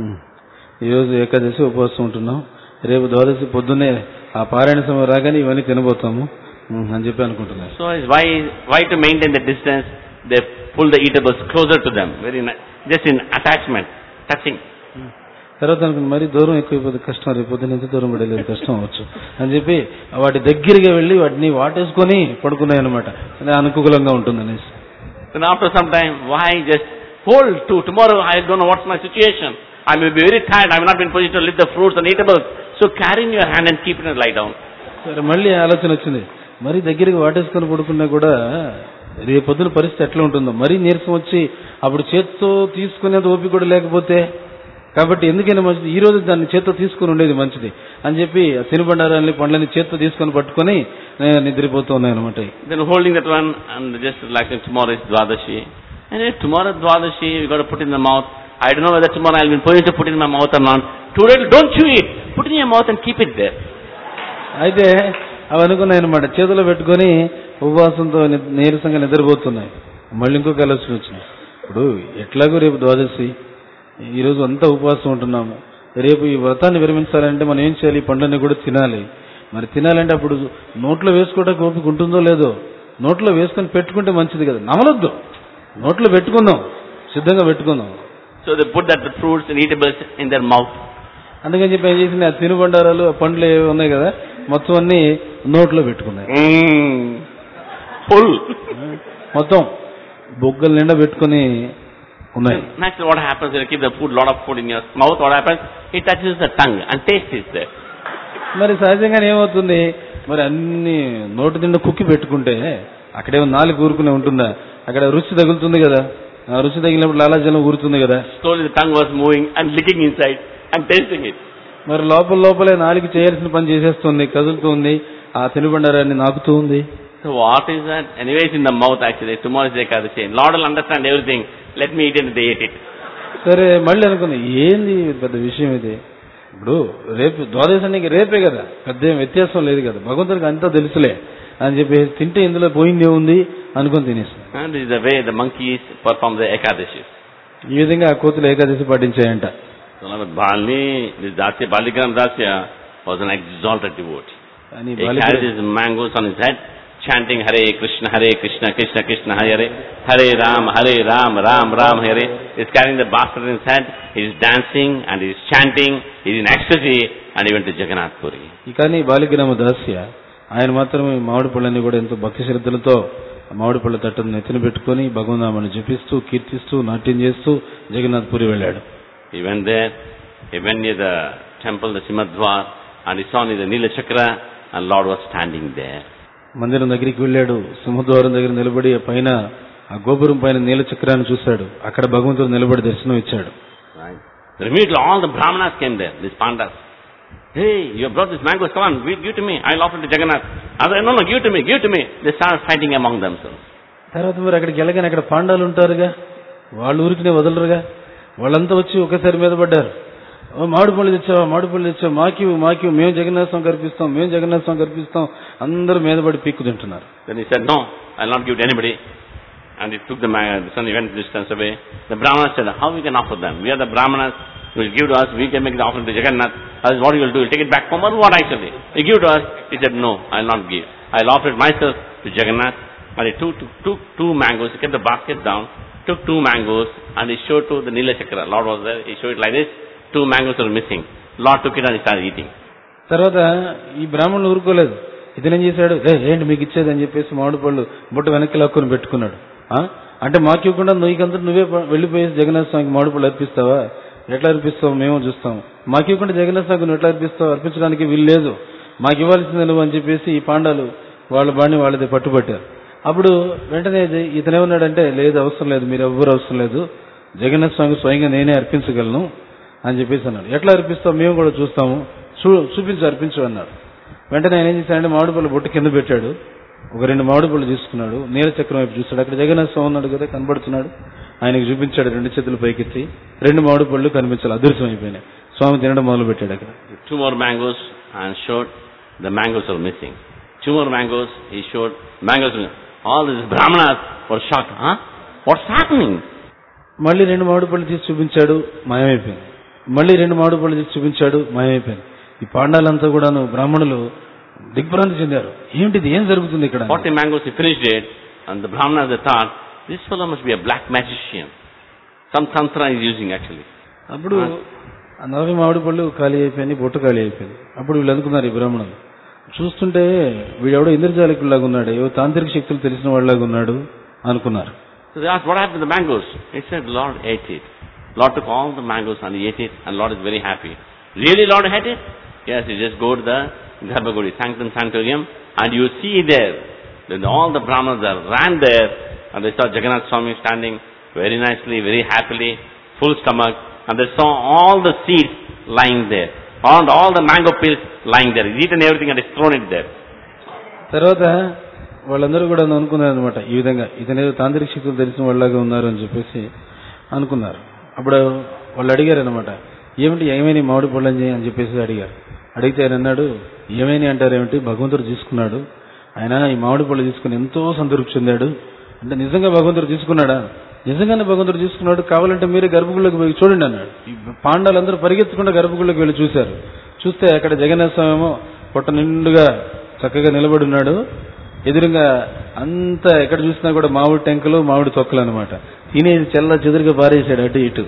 ఈరోజు ఏకాదశి ఉపవాసం ఉంటున్నాం, రేపు ద్వాదశి పొద్దున్నే ఆ పారాయణ సమయం రాగానే ఇవన్నీ తినబోతాము అని చెప్పి అనుకుంటున్నారు. So why why to maintain the distance? They pull the eatables closer to them, very nice, just in attachment, touching. తర్వాత అనుకుని మరీ దూరం ఎక్కువైపోతే కష్టం, రేపు పొద్దున్న ఎంత దూరం పడలేదు కష్టం అవచ్చు అని చెప్పి వాటి దగ్గరగా వెళ్ళి వాటిని వాటేసుకొని పడుకున్నాయి అనమాట, అనుకూలంగా ఉంటుంది అనేసి. Then after some time, why just hold to tomorrow? I don't know what's my situation. I may be very tired. I will not be in position to lift the fruits and eatables. So carry in your hand and keep it and lie down. సరే మళ్ళీ ఆలోచన వచ్చింది, మరీ దగ్గరికి వాటేసుకొని పడుకున్నా కూడా రేపు పొద్దున పరిస్థితి ఎట్లా ఉంటుందో, మరీ నీరసం వచ్చి అప్పుడు చేత్తో తీసుకునేది ఓపిక కూడా లేకపోతే, కాబట్టి ఎందుకైనా మంచిది ఈ రోజు దాన్ని చేత్తో తీసుకుని ఉండేది మంచిది అని చెప్పి తినుబండారాన్ని పండ్లని చేత్తో తీసుకొని పట్టుకొని నిద్రపోతూ ఉన్నాయి అనమాట. Then holding that one and just relaxing. Tomorrow is Dwadashi, and if tomorrow Dwadashi we got to put in the mouth. I don't know whether tomorrow I'll be in position to put it in my mouth or not. Today don't chew it, put it in your mouth and keep it there. అయితే అవి అనుకున్నాయి అనమాట, చేతిలో పెట్టుకొని ఉపవాసంతో నీరసంగా నిద్రపోతున్నాయి. మళ్ళీ ఇంకొక ఆలోచన వచ్చింది, ఇప్పుడు ఎట్లాగో రేపు ద్వాదశి, ఈరోజు అంతా ఉపవాసం ఉంటున్నాము, రేపు ఈ వ్రతాన్ని విరమించాలంటే మనం ఏం చేయాలి, ఈ పండ్లన్నీ కూడా తినాలి. మరి తినాలంటే అప్పుడు నోట్లో వేసుకోవడానికి ఓపిక ఉంటుందో లేదో, నోట్లో వేసుకొని పెట్టుకుంటే మంచిది కదా, నమలొద్దు, నోట్లో పెట్టుకుందాం, సిద్ధంగా పెట్టుకుందాం. So they put that the fruits and eatables in their mouth. అందుకని చెప్పి ఏం చేసింది, ఆ తినుబండారాలు ఆ పండ్లు ఏవి ఉన్నాయి కదా మొత్తం అన్ని నోట్లో పెట్టుకున్నాయి. ఫుల్ మొత్తం బొగ్గల నిండా పెట్టుకుని ఉన్నాయి. Next, what happens when you keep the food, lot of food in your mouth? What happens? It touches the tongue and taste is there. మరి సహజంగానే ఏమవుతుంది, మరి అన్ని నోటి నిండా కుక్కి పెట్టుకుంటే అక్కడేమో నాలుగు ఊరుకునే ఉంటుందా, అక్కడ రుచి తగులుతుంది కదా, ఆ రుచి తగిలినప్పుడు లాలాజలం ఊరుతుంది కదా. Slowly the tongue was moving and licking inside and tasting it. మరి లోపల లోపలే నాలుగు చేయాల్సిన పని చేసేస్తుంది, కదులుతుంది, ఆ తినుబండారాన్ని నాకుతూ ఉంది. So what is that? Anyways, in the mouth actually. Tomorrow is Ekadashi. Lord will understand everything. Let me eat it and they ate it. సరే మళ్ళీ అనుకున్నా, ఏంది పెద్ద విషయం ఇది, ఇప్పుడు రేపు ద్వాదశానికి రేపే కదా, పెద్ద ఏం వ్యత్యాసం లేదు కదా, భగవంతుడికి అంతా తెలుసులే అని చెప్పి తింటే ఇందులో పోయిందే ఉంది అనుకుని తినేసి. And this is the way the monkeys perform the Ekadashi. ఈ విధంగా ఆ కోతులు Ekadashi పాటించాయంట. So Bali, this Dasya, Baligram Dasya was an exalted devotee. He carried his mangoes on his head, chanting Hare Krishna, Hare Krishna, Krishna Krishna, Hare Hare Ram, Hare Ram, Ram Ram, Hare. He is carrying the basket in his head, he is dancing and he is chanting, he is in ecstasy, and he went to Jagannath Puri. కానీ బాలిగ్రామ దాస్య ఆయన మాత్రం మామిడి పళ్ళని కూడా ఎంతో భక్తి శ్రద్ధలతో మామిడి పళ్ళ తట్టను నెత్తిన పెట్టుకుని భగవన్నామని జపిస్తూ కీర్తిస్తూ నాట్యం చేస్తూ జగన్నాథ్ పురి వెళ్ళాడు. He went there, he went near the temple, the Simhadwar, and he saw near the Nila Chakra, and Lord was standing there. మందిరం దగ్గరికి వెళ్ళాడు, సింహద్వారం దగ్గర నిలబడి పైన ఆ గోపురం పైన నీల చక్రాన్ని చూశాడు, అక్కడ భగవంతుడు నిలబడి దర్శనం ఇచ్చాడు. Immediately all the brahmanas came there, these pandas. Hey, you have brought this mangoes, come on, give to me, I'll offer it to Jagannath. Other, no, no, give to me, give to me. They started fighting among themselves. తర్వాత మరి అక్కడికి వెళ్ళగానే అక్కడ పాండాలు ఉంటారుగా, వాళ్ళు ఊరికినే వదలరుగా, వాళ్ళంతా వచ్చి ఒకసారి మీద పడ్డారు. మామిడి పళ్ళు తెచ్చావా, మామిడి పళ్ళు తెచ్చావా, మాకి మాకి మేము జగన్నాథ స్వామి కల్పిస్తాం, మేము జగన్నాథ స్వామి కల్పిస్తాం, అందరూ మీద పడి పీక్కు తింటున్నారు. Then he said, no, I'll not give to anybody. And he took the the son, he went distance away. The brahmanas said, how we can offer them? We are the brahmanas, you will give to us, we can make the offering to Jagannath. That's what you will do, you will take it back home or what actually? You give to us. He said, no, I'll not give. I'll offer it myself to Jagannath. And he took, took, took two mangoes, he kept the basket down, took two mangoes and he showed to the Nila Chakra. Lord was there, he showed it like this. Two mangoes were missing. Lord took it and he started eating. తర్వాత ఈ బ్రాహ్మణులు ఊరుకోలేదు, ఇతనేం చేశాడు, ఏంటి మీకు ఇచ్చేది అని చెప్పేసి మామిడి పళ్ళు బుట్ట వెనక్కి లాక్కొని పెట్టుకున్నాడు. అంటే మాకు ఇవ్వకుండా నీకంతా నువ్వే వెళ్ళిపోయి జగన్నాథ స్వామికి మామిడి పళ్ళు అర్పిస్తావా, ఎట్లా అర్పిస్తావు మేము చూస్తాం, మాకు ఇవ్వకుండా జగన్నాథ స్వామికి నువ్వు ఎట్లా అర్పిస్తావు, అర్పించడానికి వీలు లేదు మాకు ఇవ్వాల్సింది నువ్వు అని చెప్పేసి ఈ పాండాలు వాళ్ళ బాణి వాళ్ళది పట్టుబట్టారు. అప్పుడు వెంటనే ఇతనే ఉన్నాడంటే లేదు అవసరం లేదు, మీరు ఎవ్వరు అవసరం లేదు, జగన్నాథ స్వామి స్వయంగా నేనే అర్పించగలను అని చెప్పేసి అన్నాడు. ఎట్లా అర్పిస్తాం మేము కూడా చూస్తాము, చూ చూపించు అర్పించు అన్నాడు. వెంటనే ఆయన ఏం చేశాడంటే మామిడి పళ్ళు బొట్టు కింద పెట్టాడు, ఒక రెండు మామిడి పళ్ళు తీసుకున్నాడు, నీల చక్రం వైపు చూస్తాడు, అక్కడ జగన్నాథ స్వామి ఉన్నాడు కదా కనబడుతున్నాడు, ఆయనకు చూపించాడు, రెండు చేతులు పైకెత్తి రెండు మామిడి పళ్ళు కనిపించాలి, అదృశ్యం అయిపోయినాయి. స్వామి తినడం మొదలు పెట్టాడు. అక్కడ Two more mangoes and showed the mangoes are missing. Two more mangoes, he showed mangoes. All these brahmanas were shocked. Huh? What's happening? మళ్ళీ రెండు మామిడి పళ్ళు తీసి చూపించాడు, మాయమైపోయింది. మళ్ళీ రెండు మామిడి పళ్ళు తీసి చూపించాడు, మాయమైపోయింది. ఈ పాండాలంతా కూడాను బ్రాహ్మణులు దిగ్భ్రాంతి చెందారు. ఏమిటిది, ఏం జరుగుతుంది ఇక్కడ? Forty mangoes, he finished it, and the brahmanas they thought this fellow must be a black magician. Some tantra is using actually. అప్పుడు ఆ నలభై మామిడి పళ్ళు ఖాళీ అయిపోయింది, బొట్టు ఖాళీ అయిపోయింది. అప్పుడు వీళ్ళు అనుకున్నారు ఈ బ్రాహ్మణులు, చూస్తుంటే వీడెవడో ఇంద్రజాలికుల్లాగా ఉన్నాడు, ఏవో తాంత్రిక శక్తులు తెలిసిన వాళ్ళలాగా ఉన్నాడు అనుకున్నారు. So they asked, what happened to the mangoes? He said, Lord ate it. Lord took all the mangoes and he ate it, and Lord is very happy. Really Lord ate it? Yes, you just go to the Garbhagudi, Sanctum Sanctorium, and you see there, then all the brahmanas are ran there, and they saw Jagannath Swami standing very nicely, very happily, full stomach, and they saw all the seeds lying there, and all the mango peels lying there. He's eaten everything and he's thrown it there. తర్వాత వాళ్ళందరూ కూడా అనుకున్నారు అనమాట, ఈ విధంగా ఇతనేదో తాంత్రిక శక్తులు తెలిసిన వాళ్ళగా ఉన్నారు అని చెప్పేసి అనుకున్నారు. అప్పుడు వాళ్ళు అడిగారు అనమాట, ఏమిటి ఏమైనా మామిడి పళ్ళని అని చెప్పేసి అడిగారు. అడిగితే ఆయన అన్నాడు, ఏమైనా అంటారు ఏమిటి, భగవంతుడు తీసుకున్నాడు, ఆయన ఈ మామిడి పళ్ళు తీసుకుని ఎంతో సంతృప్తి చెందాడు. అంటే నిజంగా భగవంతుడు తీసుకున్నాడా? నిజంగానే భగవంతుడు తీసుకున్నాడు, కావాలంటే మీరే గర్భగుళ్ళకి పోయి చూడండి అన్నాడు. ఈ పాండాలందరూ పరిగెత్తకుండా గర్భగుళ్ళకి వెళ్ళి చూశారు. చూస్తే అక్కడ జగన్నాథ స్వామి ఏమో పొట్ట నిండుగా చక్కగా నిలబడి ఉన్నాడు. ఎదురుగా అంతా ఎక్కడ చూసినా కూడా మామిడి టెంకలు, మామిడి తొక్కలు అనమాట. తినేది చెల్ల చెదురుగా పారేసాడు అటు ఇటు.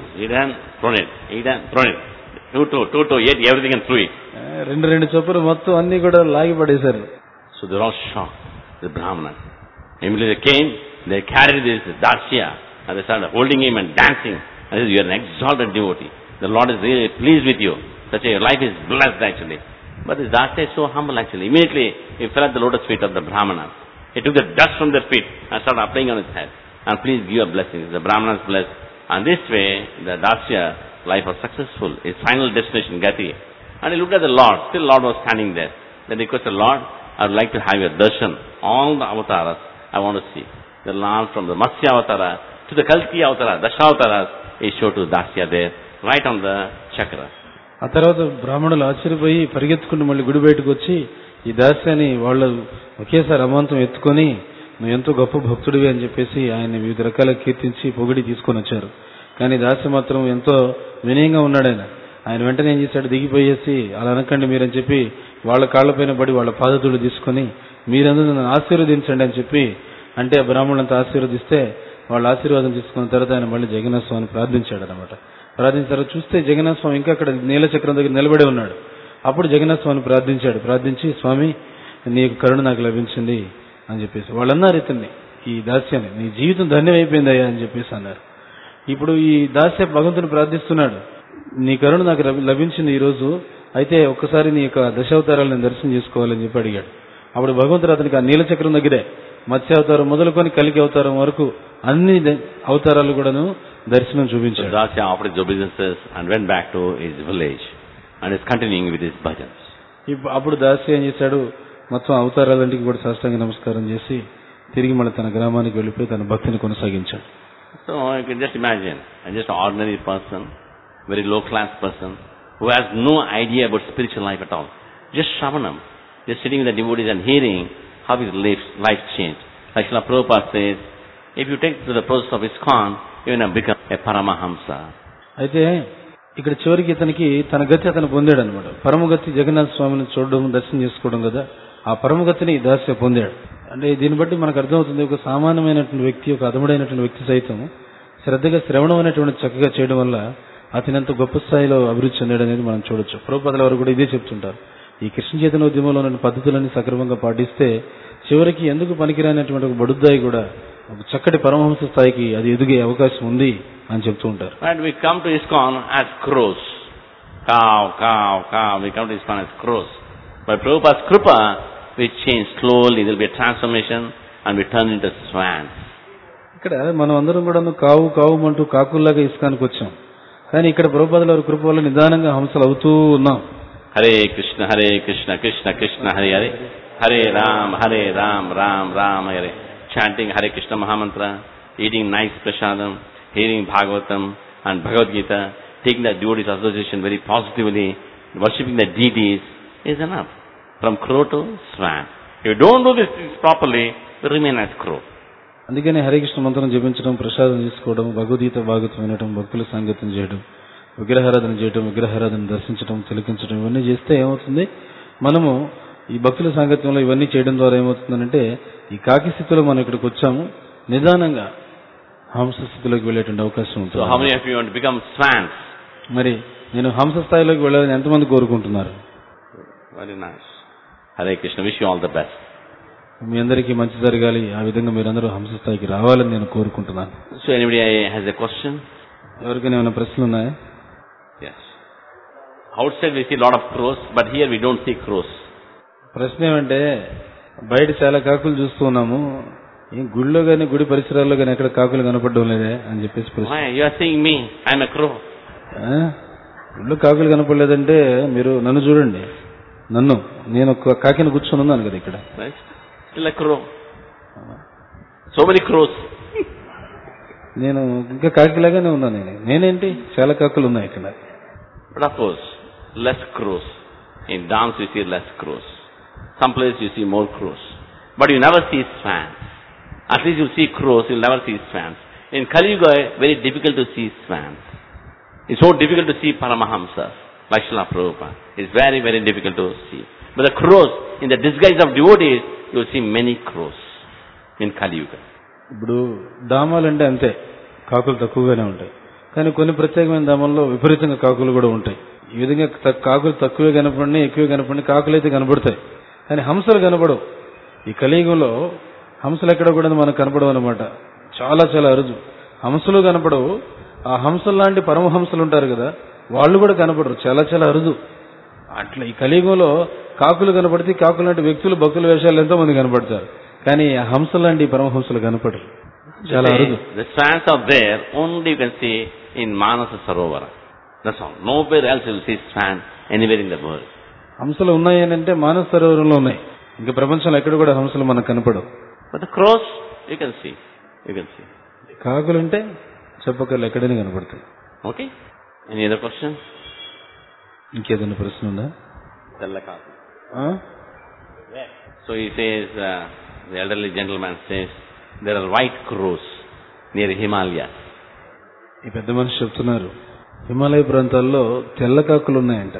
రెండు రెండు చొప్పులు మొత్తం అన్ని కూడా లాగి పడేశారు. So they were all shocked, the Brahmanas. Immediately they came, they carried this Dasya, and they started holding him and dancing. And they said, you are an exalted devotee. The Lord is really pleased with you. Such a your life is blessed actually. But this Dasya is so humble actually. Immediately he fell at the lotus feet of the Brahmanas. He took the dust from their feet and started applying on his head. And please give a blessing. The Brahmanas blessed. And this way, the Dasya life was successful. His final destination, Gati. And he looked at the Lord. Still Lord was standing there. Then he requested, Lord, I would like to have your darshan. All the avatars I want to see. The Lord from the Matsya avatara to the Kalki avatara, Dashavataras, he showed to Dasya there, right on the chakra. ఆ తర్వాత బ్రాహ్మణులు ఆశ్చర్యపోయి పరిగెత్తుకుంటూ మళ్ళీ గుడి బయటకు వచ్చి ఈ దాస్యాన్ని వాళ్ళు ఒకేసారి అమాంతం ఎత్తుకొని నువ్వు ఎంతో గొప్ప భక్తుడివి అని చెప్పేసి ఆయన వివిధ రకాల కీర్తించి పొగిడి తీసుకొని వచ్చారు. కానీ దాస్య మాత్రం ఎంతో వినయంగా ఉన్నాడు. ఆయన ఆయన వెంటనే ఏం చేశాడు, దిగిపోయేసి అలా అనకండి మీరని చెప్పి వాళ్ళ కాళ్లపైన పడి వాళ్ళ పాదతులు తీసుకొని మీరందరూ నన్ను ఆశీర్వదించండి అని చెప్పి అంటే ఆ బ్రాహ్మణులంతా ఆశీర్వదిస్తే వాళ్ళ ఆశీర్వాదం తీసుకున్న తర్వాత ఆయన మళ్ళీ జగన్నాథ స్వామిని ప్రార్థించాడు అనమాట. ప్రార్థించిన తర్వాత చూస్తే జగన్నాథ స్వామి ఇంకా అక్కడ నీలచక్రం దగ్గర నిలబడి ఉన్నాడు. అప్పుడు జగన్నాథ స్వామిని ప్రార్థించాడు. ప్రార్థించి స్వామి నీకు కరుణ నాకు లభించింది అని చెప్పేసి వాళ్ళు అన్నారు ఇతన్ని, ఈ దాస్యాన్ని, నీ జీవితం ధన్యమైపోయిందయ్యా అని చెప్పేసి అన్నారు. ఇప్పుడు ఈ దాస్య భగవంతుని ప్రార్థిస్తున్నాడు, నీ కరుణ నాకు లభించింది ఈ రోజు, అయితే ఒక్కసారి నీ యొక్క దశావతారాలను దర్శనం చేసుకోవాలని చెప్పి అడిగాడు. అప్పుడు భగవంతుడు అతనికి ఆ నీలచక్రం దగ్గరే మత్స్యావతారం మొదలుకొని కలికి అవతారం వరకు అన్ని అవతారాలు కూడాను దర్శనం చూపించాడు. Dasya offered his obeisances and went back to his village and is continuing with his bhajans. అప్పుడు దాస్య ఏం చేశాడు, మొత్తం అవతారాలంటికి కూడా సాష్టాంగ నమస్కారం చేసి తిరిగి మళ్ళీ తన గ్రామానికి వెళ్ళిపోయి తన భక్తిని కొనసాగించాడు. So you can just imagine, a just ordinary person, very low class person, who has no idea about spiritual life at all. Just Shravanam, just sitting with the devotees and hearing how his life, life changed. Like Srila Prabhupada says, if you take to the process of ISKCON, you will become a Paramahamsa. అయితే ఇక్కడ చివరికి ఇతనికి తన గతి అతను పొందాడు అనమాట. పరమగతి జగన్నాథ స్వామిని చూడడం, దర్శనం చేసుకోవడం కదా, ఆ పరమగతిని దాస్య పొందాడు. అంటే దీన్ని బట్టి మనకు అర్థమవుతుంది, ఒక సామాన్యమైనటువంటి వ్యక్తి, ఒక అధముడైనటువంటి వ్యక్తి సైతం శ్రద్ధగా శ్రవణం అనేటువంటి చక్కగా చేయడం వల్ల అతనంత గొప్ప స్థాయిలో అభివృద్ధి చెందాడు అనేది మనం చూడొచ్చు. ప్రభుపాదుల వారు కూడా ఇదే చెప్తుంటారు, ఈ కృష్ణ చైతన్య ఉద్యమంలో ఉన్న పద్ధతులన్నీ సక్రమంగా పాటిస్తే చివరికి ఎందుకు పనికిరానటువంటి ఒక బడుద్దాయి కూడా ఒక చక్కటి పరమహంస స్థాయికి అది ఎదిగే అవకాశం ఉంది అని చెప్తూ ఉంటారు. And we come to ISKCON as crows. Cow, cow, cow. We come to ISKCON as crows. By Prabhupada's kripa, we change slowly. There will be a transformation and we turn into swans. ఇక్కడ మనం అందరం కూడా కావు కావు అంటూ కాకుల్లాగా ఇస్కానికి వచ్చాం. కానీ ఇక్కడ ప్రభుపాదుల వారి కృప వల్ల నిదానంగా హంసలు అవుతూ ఉన్నాం. Hare Krishna Hare Krishna Krishna Krishna Hare Hare Hare Ram Hare Ram Ram Ram Hare. Chanting Hare Krishna Mahamantra, eating nice prasadam, hearing Bhagavatam and Bhagavad Gita, taking the devotees association very positively, worshipping the deities is enough. From crow to swan. If you don't do these things properly, you remain as crow. అందుకని హరికృష్ణ మంత్రం జపించడం, ప్రసాదం తీసుకోవడం, భగవద్గీత భాగవతం వినడం, భక్తుల సంగీతం చేయడం, విగ్రహారాధన చేయడం, విగ్రహారాధన దర్శించడం, తిలకించడం, ఇవన్నీ చేస్తే ఏమవుతుంది, మనము ఈ భక్తుల సాంగత్యంలో ఇవన్నీ చేయడం ద్వారా ఏమవుతుందంటే ఈ కాకి స్థితిలో మనం ఇక్కడికి వచ్చాము, నిదానంగా హంస స్థితిలోకి వెళ్ళేటువంటి అవకాశం ఉంటుంది. So how many of you want to become swans? మరి నేను హంస స్థాయిలోకి వెళ్ళాలని ఎంతమంది కోరుకుంటున్నారు? Very nice. Hare Krishna, wish you all the best. మీ అందరికీ మంచి జరగాలి, ఆ విధంగా మీరందరూ హంస స్థాయికి రావాలని నేను కోరుకుంటున్నాను. So anybody has a question? ఎవరికైనా ఏమైనా ప్రశ్నలు ఉన్నాయా? Yes. Outside we see a lot of crows, but here we don't see crows. ప్రశ్న ఏమంటే బయట చాలా కాకులు చూస్తూ ఉన్నాము, ఈ గుడిలో గానీ గుడి పరిసరాల్లో గానీ ఎక్కడ కాకులు కనపడడం లేదే అని చెప్పేసి ప్రశ్న. Why you are seeing me? I am a crow. గుడిలో కాకులు కనపడలేదంటే మీరు నన్ను చూడండి, నన్ను నేను ఒక కాకిని కూర్చొని ఉన్నాను కదా ఇక్కడ. Right? Still a crow. So many crows. నేను ఇంకా కాకిలాగానే ఉన్నాను. నేను నేనేంటి చాలా కాకులు ఉన్నాయి ఇక్కడ. But of course, less crows. In dance you see less crows. Some place you see more crows. But you never see swans. At least you see crows, you never see swans. In Kali Yuga, very difficult to see swans. It's so difficult to see Paramahamsa, like Srila Prabhupada. It's very, very difficult to see. But the crows, in the disguise of devotees, you will see many crows in Kali Yuga. ఇప్పుడు ధామాలు అంటే అంతే, కాకులు తక్కువగానే ఉంటాయి. కానీ కొన్ని ప్రత్యేకమైన ధామాల్లో విపరీతంగా కాకులు కూడా ఉంటాయి. ఈ విధంగా కాకులు తక్కువే కనపడినా ఎక్కువే కనపడినా కాకులు అయితే కనపడతాయి, కానీ హంసలు కనపడవు. ఈ కలియుగంలో హంసలు ఎక్కడ కూడా మనకు కనపడవు అనమాట. చాలా చాలా అరుదు. హంసలు కనపడవు. ఆ హంసలు లాంటి పరమహంసలు ఉంటారు కదా, వాళ్ళు కూడా కనపడరు, చాలా చాలా అరుదు. అట్లా ఈ కలియుగంలో కాకులు కనపడితే కాకులు లాంటి వ్యక్తులు భక్తుల వేషాలు ఎంతో మంది కనపడతారు, కానీ ఆ హంసలు లాంటి పరమహంసలు కనపడరు, చాలా అరుదు. The swans are there, only you can see in Manasa Sarovara. That's all. Nowhere else you will see swan anywhere in the world. హంసలు ఉన్నాయి అని అంటే మానస సరోవరంలో ఉన్నాయి, ఇంకా ప్రపంచంలో ఎక్కడ కూడా హంసలు మనకు కనపడవు. But the crows, you can see. You can see. కాకులు అంటే చెప్పకర్లు ఎక్కడైనా కనపడతాయి. Okay? Any other question? ఇంకేదైనా ప్రశ్న ఉందా? So he says, uh, the elderly gentleman says, there are white crows near Himalayas. ఈ పెద్ద మనిషి చెప్తున్నారు, హిమాలయ ప్రాంతాల్లో తెల్ల కాకులు ఉన్నాయంట.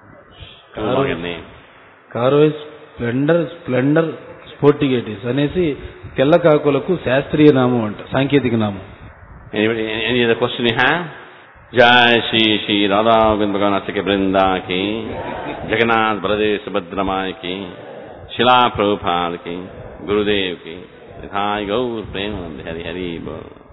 కారోయిస్ స్ప్లెండర్ స్ప్లెండర్ స్పోర్టిగేటిస్ అనేసి తెల్ల కాకులకు శాస్త్రీయ నామం అంట, సాంకేతిక నామం. Anybody, any other question you have? Jai Shri Shri Radha Govind Bhagavan Asake Brinda ki, Jagannath Baladev Subhadra Mai ki, Srila Prabhupada ki, Gurudev ki, Nithai Gaur Premanand Hari Hari Bol.